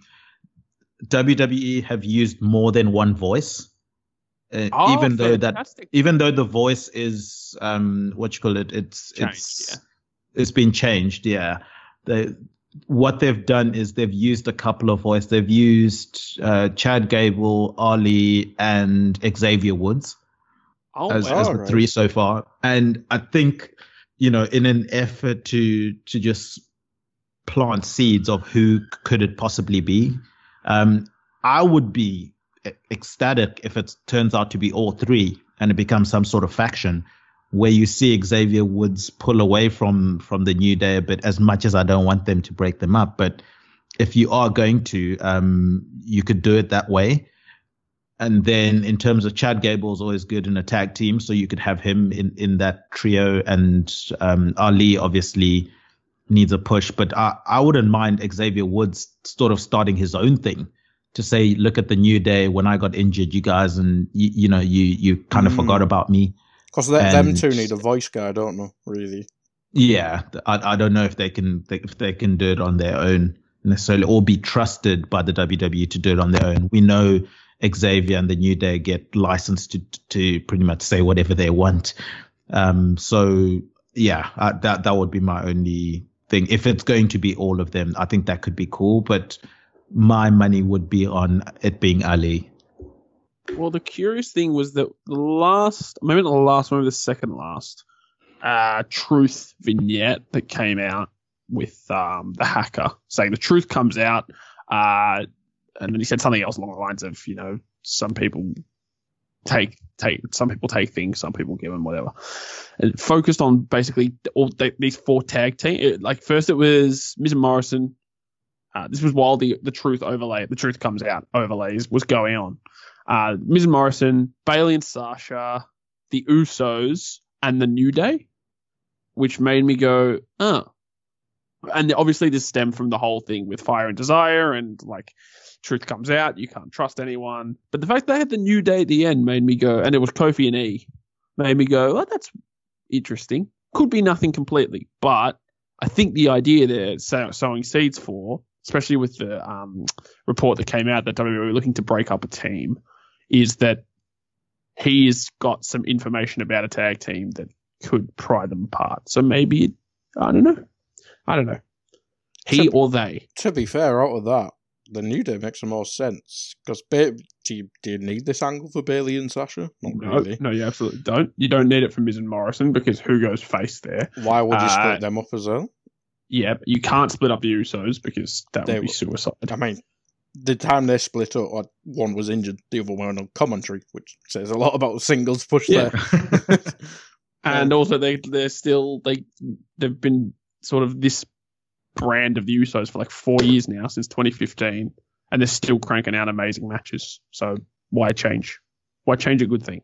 W W E have used more than one voice, uh, Oh, even though that fantastic. even though the voice is um, what you call it, it's Changed, it's yeah. it's been changed. Yeah, they what they've done is they've used a couple of voices. They've used uh, Chad Gable, Ali, and Xavier Woods Oh, as, wow. as the Alright. three so far. And I think, you know, in an effort to to just plant seeds of who could it possibly be, um, I would be e- ecstatic if it turns out to be all three and it becomes some sort of faction where you see Xavier Woods pull away from from the New Day a bit, as much as I don't want them to break them up. But if you are going to, um, you could do it that way. And then in terms of Chad Gable is always good in a tag team, so you could have him in, in that trio. And um, Ali obviously needs a push, but I, I wouldn't mind Xavier Woods sort of starting his own thing to say, look at the New Day. When I got injured, you guys, and you, you know, you you kind of Mm. forgot about me. Because them And- two need a voice guy, don't they? Really? Yeah, I, I don't know if they can if they can do it on their own necessarily, or be trusted by the W W E to do it on their own. We know Xavier and the New Day get licensed to to pretty much say whatever they want. Um, so yeah, uh, that that would be my only thing. If it's going to be all of them, I think that could be cool. But my money would be on it being Ali. Well, the curious thing was that the last, maybe not the last, maybe the second last, uh, Truth vignette that came out with um, the Hacker saying the truth comes out, uh, and then he said something else along the lines of, you know, some people take take some people take things, some people give them whatever. And focused on basically all the, these four tag team. Like first it was Miz and Morrison. Uh, this was while the the truth overlay, the truth comes out overlays was going on. Uh, Miz and Morrison, Bayley and Sasha, the Usos, and the New Day, which made me go, oh. And obviously this stemmed from the whole thing with Fire and Desire and like truth comes out, you can't trust anyone. But the fact they had the New Day at the end made me go, and it was Kofi and E, made me go, oh, that's interesting. Could be nothing completely, but I think the idea they're sow- sowing seeds for, especially with the um, report that came out that W W E were looking to break up a team, is that he's got some information about a tag team that could pry them apart. So maybe, I don't know. I don't know. He to, or they. To be fair, out of that, the New Day makes the most sense. Because ba- do, you, do you need this angle for Bayley and Sasha? Not no, really. No, you absolutely don't. You don't need it for Miz and Morrison because who goes face there? Why would you uh, split them up as well? Yeah, but you can't split up the Usos because that They would be w- suicide. I mean, the time they split up, like, one was injured, the other one on commentary, which says a lot about the singles push Yeah. there. And also, they they're still they they've been sort of this brand of the Usos for like four years now, since twenty fifteen, and they're still cranking out amazing matches. So why change? Why change a good thing?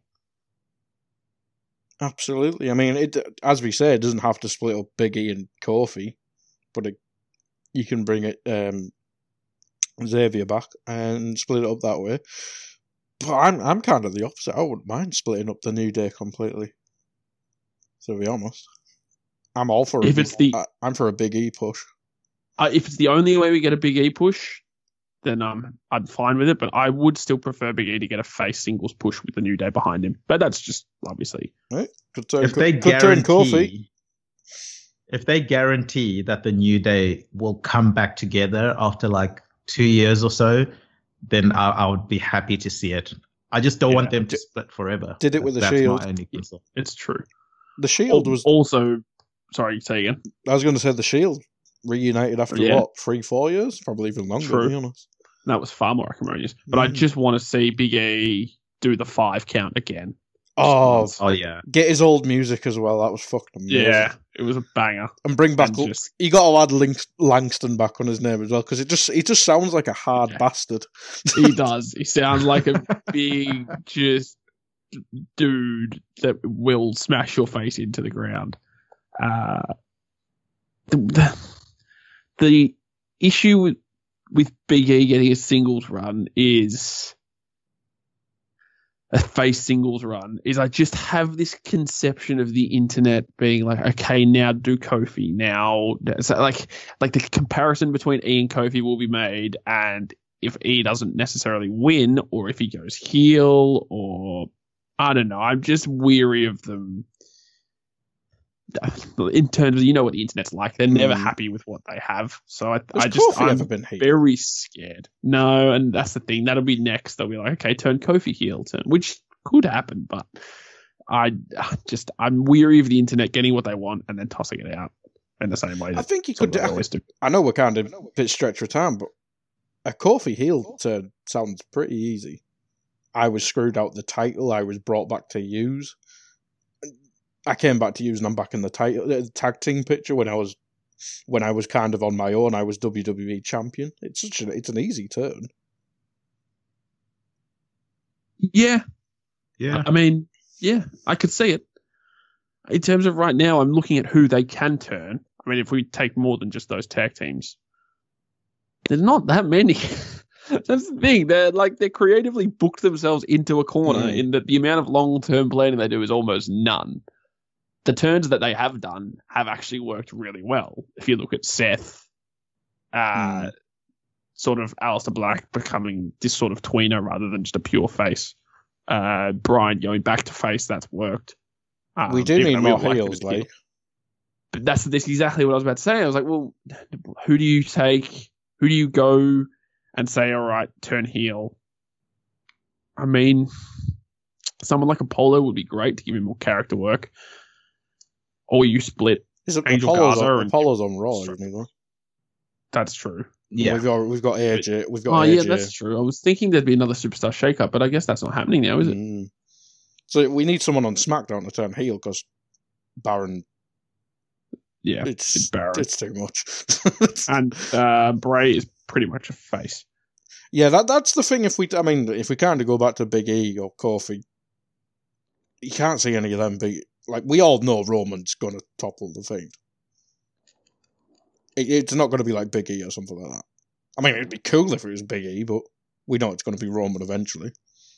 Absolutely. I mean, it as we say, it doesn't have to split up Big E and Kofi, but it, you can bring it um, Xavier back and split it up that way. But I'm I'm kind of the opposite. I wouldn't mind splitting up the New Day completely. To be honest, I'm all for. If a, it's the, I, I'm for a Big E push. Uh, if it's the only way we get a Big E push, then um, I'm fine with it. But I would still prefer Big E to get a face singles push with the New Day behind him. But that's just obviously. Right? Could turn, If they could, could turn Kofi. guarantee, if they guarantee that the New Day will come back together after like two years or so, then I, I would be happy to see it. I just don't Yeah. want them to split forever. Did it with the That's Shield. my only concern. It's true. The Shield was. Also, sorry, say again. I was going to say the Shield reunited after Yeah. what, three, four years, probably even longer. True. To be honest. That was far more acrimonious. But I Mm. just want to see Big E do the five count again. Oh, Oh yeah, get his old music as well. That was fucking amazing. Yeah, it was a banger. And bring back. And just- You got to add Links, Langston back on his name as well because it just he just sounds like a hard Yeah. bastard. He does. He sounds like a big, just dude that will smash your face into the ground. Uh, the, the, the issue with, with Big E getting a singles run is a face singles run is I just have this conception of the internet being like, okay, now do Kofi now. So like, like the comparison between E and Kofi will be made, and if E doesn't necessarily win, or if he goes heel, or I don't know, I'm just weary of them. In terms of, you know what the internet's like, they're never Mm. happy with what they have. So I, Has I just Kofi I'm ever been heel? very scared. No, and that's the thing. That'll be next. They'll be like, okay, turn Kofi heel, turn, which could happen, but I just I'm weary of the internet getting what they want and then tossing it out in the same way. I that think you some could. of them always do. I know we're kind of a bit stretched for time, but a Kofi heel turn sounds pretty easy. I was screwed out the title. I was brought back to use. I came back to use, and I'm back in the title the tag team picture when I was when I was kind of on my own. I was W W E champion. It's such an it's an easy turn. Yeah, yeah. I mean, yeah, I could see it. In terms of right now, I'm looking at who they can turn. I mean, if we take more than just those tag teams, there's not that many. That's the thing. They're like they're creatively booked themselves into a corner Mm. in that the amount of long-term planning they do is almost none. The turns that they have done have actually worked really well. If you look at Seth, uh, Mm. sort of Aleister Black becoming this sort of tweener rather than just a pure face. Uh, Brian going back to face, that's worked. Um, we do even need though we more don't like him heels, as a heel. like. But that's this is exactly what I was about to say. I was like, well, who do you take? Who do you go and say, all right, turn heel? I mean, someone like Apollo would be great to give him more character work. Or you split. Is it Angel Apollo's Garza on, and- Apollo's on Raw, isn't he? though? That's true. Yeah. We've got we've got A J. We've got Oh, A J. yeah, that's true. I was thinking there'd be another superstar shakeup, but I guess that's not happening now, is it? Mm. So we need someone on SmackDown to turn heel because Baron. Yeah, it's it's Baron. It's too much. And uh, Bray is pretty much a face. Yeah, that that's the thing. If we, I mean, if we kind of go back to Big E or Kofi, you can't see any of them be like. We all know Roman's going to topple the Fiend. It, it's not going to be like Big E or something like that. I mean, it'd be cool if it was Big E, but we know it's going to be Roman eventually.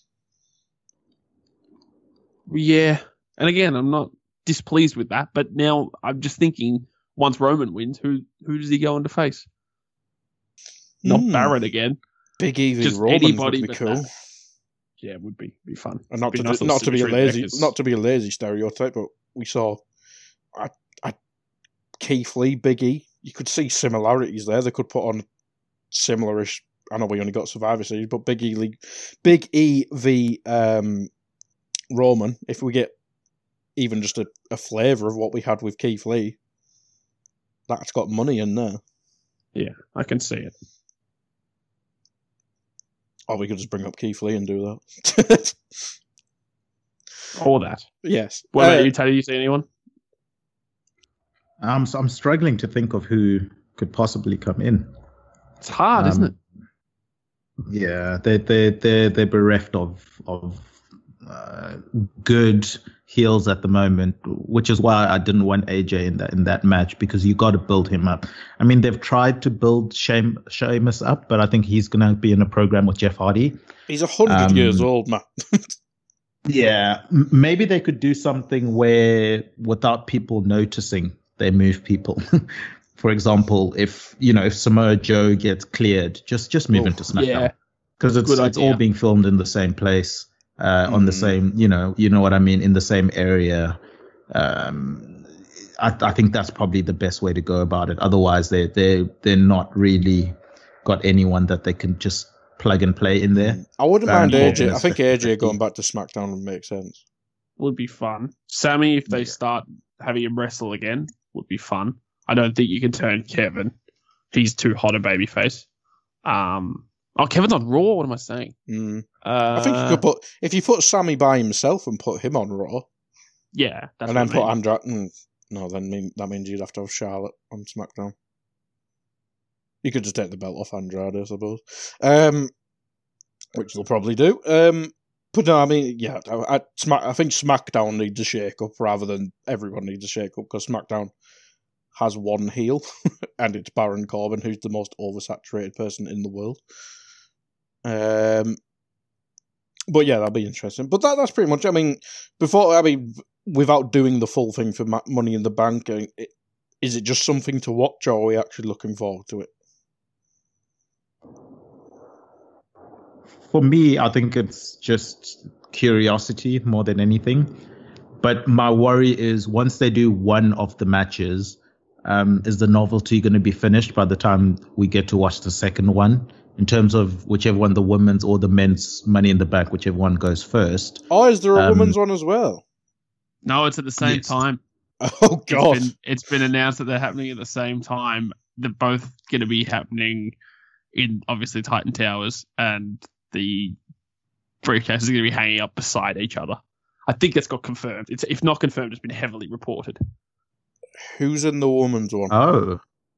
Yeah, and again, I'm not displeased with that, but now I'm just thinking, once Roman wins, who who does he go on to face? Not Hmm. Baron again. Big E v Just Roman anybody would be but cool. that. Yeah, it would be be fun. And not Be to nice do- little not to be a symmetry lazy there, 'cause- not to be a lazy stereotype, but we saw at, at Keith Lee, Big E. You could see similarities there. They could put on similarish. I know we only got Survivor Series, but Big E League, Big E v um, Roman. If we get even just a, a flavour of what we had with Keith Lee, that's got money in there. Yeah, I can see it. Or we could just bring up Keith Lee and do that. All that. Yes. What about Uh, you, Teddy? You see anyone? I'm I'm struggling to think of who could possibly come in. It's hard, isn't it? Um, Yeah, they they they they're bereft of of uh, good heels at the moment, which is why I didn't want A J in that in that match, because you got to build him up. I mean, they've tried to build Shame, Sheamus up, but I think he's going to be in a program with Jeff Hardy. He's a hundred Um, years old, man. Yeah, m- maybe they could do something where, without people noticing, they move people. For example, if you know if Samoa Joe gets cleared, just just move Oh, him to SmackDown, yeah. because it's Good it's idea. all being filmed in the same place, uh, on the Mm. same you know you know what I mean, in the same area. Um, I, I think that's probably the best way to go about it. Otherwise, they they they're not really got anyone that they can just plug and play in there. I wouldn't Baron mind A J. Corbin I think is A J fifty. going back to SmackDown would make sense. Would be fun. Sammy, if they Yeah. start having him wrestle again, would be fun. I don't think you can turn Kevin. He's too hot a babyface. Um, oh, Kevin's on Raw. What am I saying? Mm. Uh, I think you could put if you put Sammy by himself and put him on Raw, Yeah, that's and what then I put mean. Andrade. Mm, no, then mean, that means you'd have to have Charlotte on SmackDown. You could just take the belt off Andrade, I suppose. Um, which they'll probably do. Um, but no, I mean, yeah, I, I, Smack, I think SmackDown needs a shake-up rather than everyone needs a shake-up, because SmackDown has one heel, and it's Baron Corbin, who's the most oversaturated person in the world. Um, but yeah, that'll be interesting. But that that's pretty much. I mean, before I mean, without doing the full thing for Ma- Money in the Bank, I mean, it, is it just something to watch, or are we actually looking forward to it? For me, I think it's just curiosity more than anything. But my worry is once they do one of the matches, um, is the novelty going to be finished by the time we get to watch the second one? In terms of whichever one, the women's or the men's Money in the Bank, whichever one goes first. Or is there a Um, women's one as well? No, it's at the same Yes. time. Oh God! It's been, it's been announced that they're happening at the same time. They're both going to be happening in obviously Titan Towers, and the briefcase is going to be hanging up beside each other. I think that's got confirmed. It's if not confirmed, it's been heavily reported. Who's in the women's one? Oh,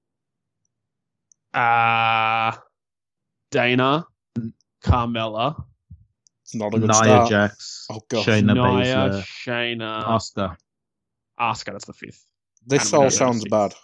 Uh Dana, Carmella, It's not a good Nia start. Jax, Oh, God. Shayna Nia, Baszler, Shayna, Asuka. Asuka. That's the fifth. This And we all don't know sounds six. bad.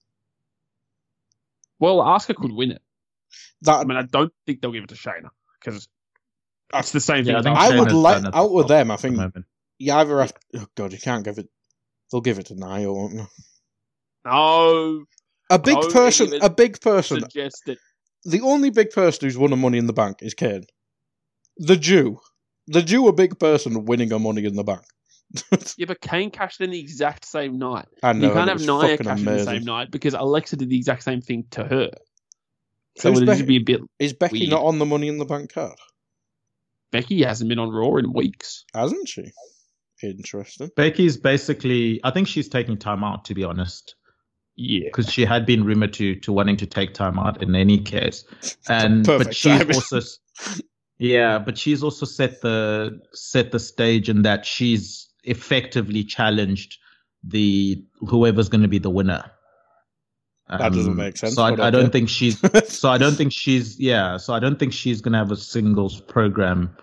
Well, Asuka could win it. I That mean, I don't think they'll give it to Shayna because it's the same Yeah, I thing. think as I Asuka. would Shayna's like done at out the of top them. I at the think moment. you either have. Oh God, you can't give it. They'll give it to Nia, won't they? No, A big Don't person. even A big person. suggest it. The only big person who's won a Money in the Bank is Kane. The Jew. The Jew, a big person winning a Money in the Bank. Yeah, but Kane cashed in the exact same night. I know. You can't and have it was Nia fucking cash in the amazing. same night because Alexa did the exact same thing to her. So Who's it Becky? would be a bit. Is Becky weird. not on the Money in the Bank card? Becky hasn't been on Raw in weeks. Hasn't she? Interesting. Becky's basically, I think she's taking time out, to be honest, Yeah. because she had been rumored to to wanting to take time out in any case, and Perfect but she's timing. also, Yeah, but she's also set the set the stage in that she's effectively challenged the whoever's going to be the winner. That um, doesn't make sense. So I, I don't think she's. so I don't think she's. Yeah. So I don't think she's going to have a singles program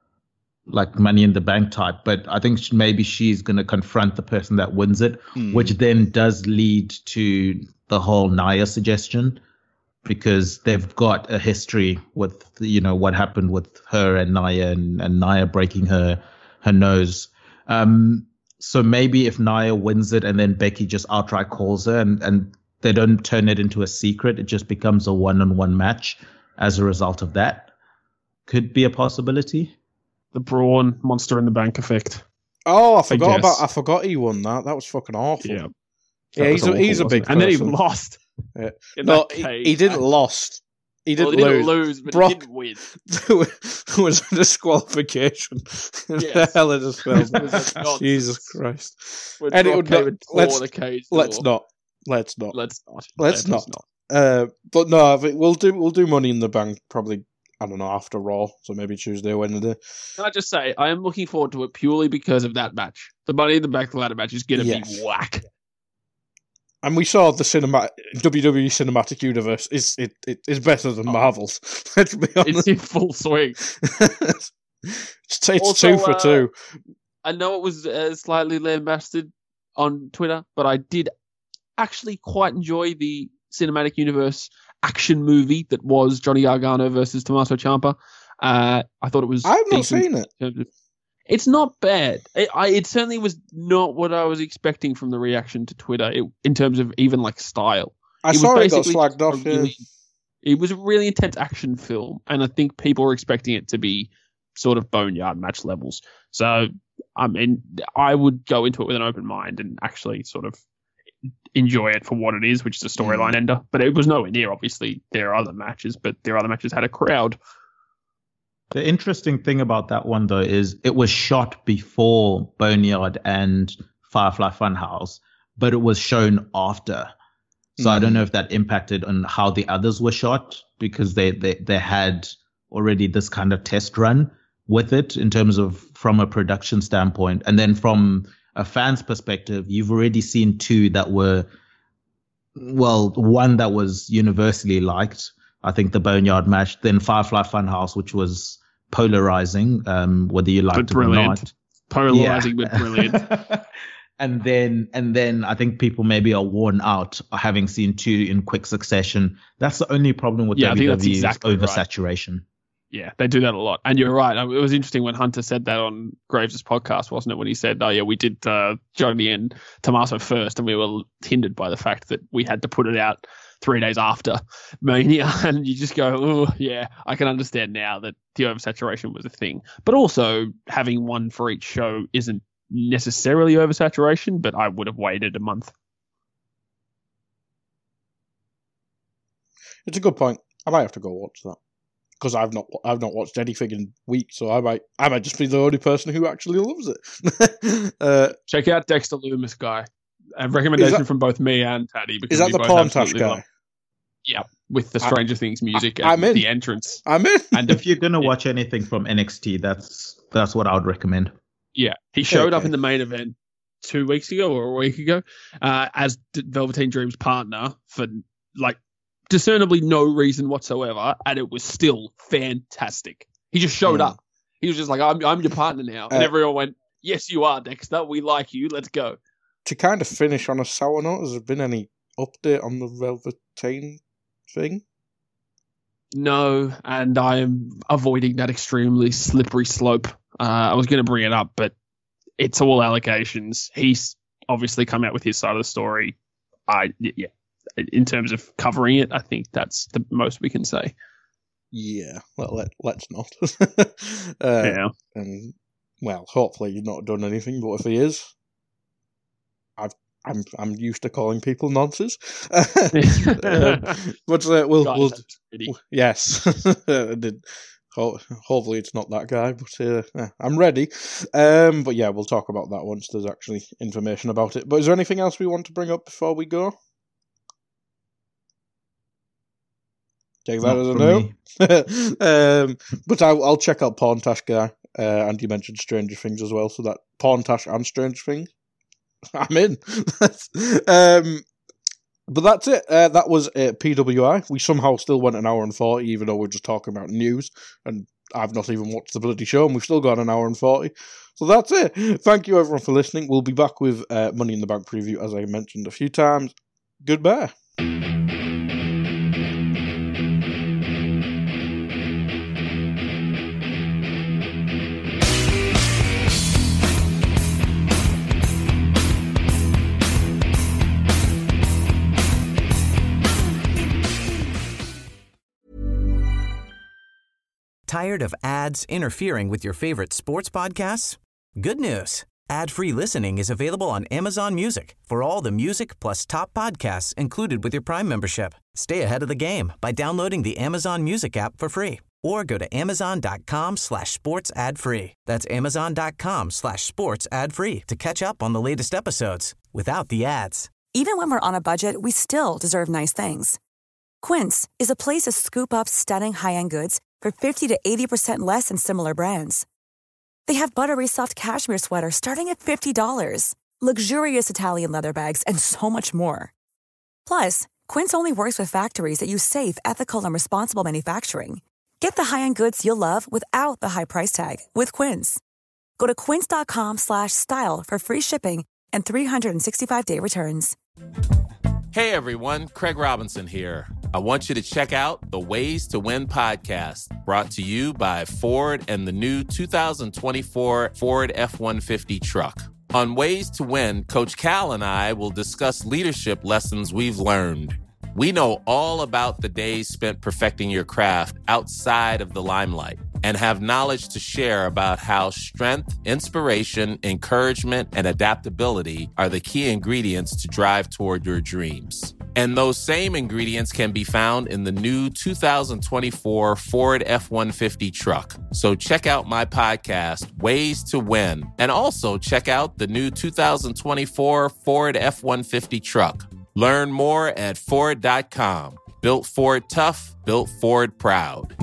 like Money in the Bank type. But I think maybe she's going to confront the person that wins it, mm. which then does lead to the whole Nia suggestion, because they've got a history with, you know, what happened with her and Nia, and, and Nia breaking her her nose. Um, so maybe if Nia wins it and then Becky just outright calls her, and, and they don't turn it into a secret, it just becomes a one-on-one match as a result of that. Could be a possibility. The Braun Monster in the Bank effect. Oh, I forgot I about. I forgot he won that. That was fucking awful. Yeah, yeah. He's a, he's a big, and then he lost. Yeah. No, he, he didn't lost. He didn't, well, he didn't lose. lose, but Brock, he didn't win. There was a disqualification. Yes. Hell in a spell. Jesus Christ. When and it would not, let's, the cage let's not. Let's not. Let's not. Let's not. not. Uh, but no, we'll do. We'll do Money in the Bank probably. I don't know, after Raw, so maybe Tuesday or Wednesday. Can I just say, I am looking forward to it purely because of that match. The Money in the Bank ladder match is going to yes. be whack. And we saw the cinema, W W E Cinematic Universe is it, it is better than oh. Marvel's. Let's be honest. It's in full swing. it's it's also, two for uh, two. I know it was uh, slightly lambasted on Twitter, but I did actually quite enjoy the Cinematic Universe action movie that was Johnny Gargano versus Tommaso Ciampa. Uh, I thought it was. I've not seen it. It's not bad. It, I, it certainly was not what I was expecting from the reaction to Twitter it, in terms of even like style. I it saw it got flagged off. Really, yeah. It was a really intense action film, and I think people were expecting it to be sort of boneyard match levels. So, I mean, I would go into it with an open mind and actually sort of enjoy it for what it is, which is a storyline mm. ender. But it was nowhere near, obviously, their other matches, but their other matches had a crowd. The interesting thing about that one, though, is it was shot before Boneyard and Firefly Funhouse, but it was shown after. So mm. I don't know if that impacted on how the others were shot, because they, they, they had already this kind of test run with it in terms of from a production standpoint. And then from a fan's perspective, you've already seen two that were, well, one that was universally liked, I think the Boneyard match, then Firefly Funhouse, which was polarizing, um, whether you liked it or not. Polarizing, yeah. but brilliant. and then, and then I think people maybe are worn out having seen two in quick succession. That's the only problem with yeah, W W E, exactly is oversaturation. Right. Yeah, they do that a lot. And you're right. It was interesting when Hunter said that on Graves' podcast, wasn't it? When he said, oh, yeah, we did uh, Johnny and Tommaso first, and we were hindered by the fact that we had to put it out three days after Mania. And you just go, oh, yeah, I can understand now that the oversaturation was a thing. But also, having one for each show isn't necessarily oversaturation, but I would have waited a month. It's a good point. I might have to go watch that. Because I've not, I've not watched anything in weeks, so I might, I might just be the only person who actually loves it. uh, Check out Dexter Loomis, guy. A recommendation that, from both me and Taddy. Is that the Porntash guy? Love. Yeah, with the Stranger I, Things music I, and I'm in. the entrance. I'm in. And if you're gonna watch anything from N X T, that's that's what I would recommend. Yeah, he showed okay. up in the main event two weeks ago or a week ago uh, as Velveteen Dream's partner for like. discernibly no reason whatsoever, and it was still fantastic. He just showed mm. up. He was just like, I'm, I'm your partner now. And uh, everyone went, yes, you are, Dexter. We like you. Let's go. To kind of finish on a sour note, has there been any update on the Velveteen thing? No, and I am avoiding that extremely slippery slope. Uh, I was going to bring it up, but it's all allegations. He's obviously come out with his side of the story. I Yeah. In terms of covering it, I think that's the most we can say. Yeah, well, let, let's not. uh, yeah. And, well, hopefully he's not done anything, but if he is, I've, I'm I'm used to calling people nonsense. uh, but uh, we'll, God, we'll yes. Hopefully it's not that guy, but uh, I'm ready. Um, but yeah, we'll talk about that once there's actually information about it. But is there anything else we want to bring up before we go? Take that Not as a from no. um, but I'll, I'll check out Porntash Guy. Uh, and you mentioned Stranger Things as well, so that Porntash and Stranger Things, I'm in. um, but that's it. Uh, that was uh, P W I. We somehow still went an hour and forty, even though we're just talking about news, and I've not even watched the bloody show, and we've still got an hour and forty. So that's it. Thank you, everyone, for listening. We'll be back with uh, Money in the Bank preview, as I mentioned a few times. Goodbye. Tired of ads interfering with your favorite sports podcasts? Good news. Ad-free listening is available on Amazon Music for all the music plus top podcasts included with your Prime membership. Stay ahead of the game by downloading the Amazon Music app for free or go to amazon.com slash sports ad free. That's amazon.com slash sports ad free to catch up on the latest episodes without the ads. Even when we're on a budget, we still deserve nice things. Quince is a place to scoop up stunning high-end goods for fifty to eighty percent less than similar brands. They have buttery soft cashmere sweaters starting at fifty dollars, luxurious Italian leather bags, and so much more. Plus, Quince only works with factories that use safe, ethical, and responsible manufacturing. Get the high-end goods you'll love without the high price tag with Quince. Go to quince.com slash style for free shipping and three sixty-five day returns. Hey everyone, Craig Robinson here. I want you to check out the Ways to Win podcast, brought to you by Ford and the new two thousand twenty-four Ford F one fifty truck. On Ways to Win, Coach Cal and I will discuss leadership lessons we've learned. We know all about the days spent perfecting your craft outside of the limelight and have knowledge to share about how strength, inspiration, encouragement, and adaptability are the key ingredients to drive toward your dreams. And those same ingredients can be found in the new two thousand twenty-four Ford F one fifty truck. So check out my podcast, Ways to Win, and also check out the new two thousand twenty-four Ford F one fifty truck. Learn more at Ford dot com. Built Ford tough, built Ford proud.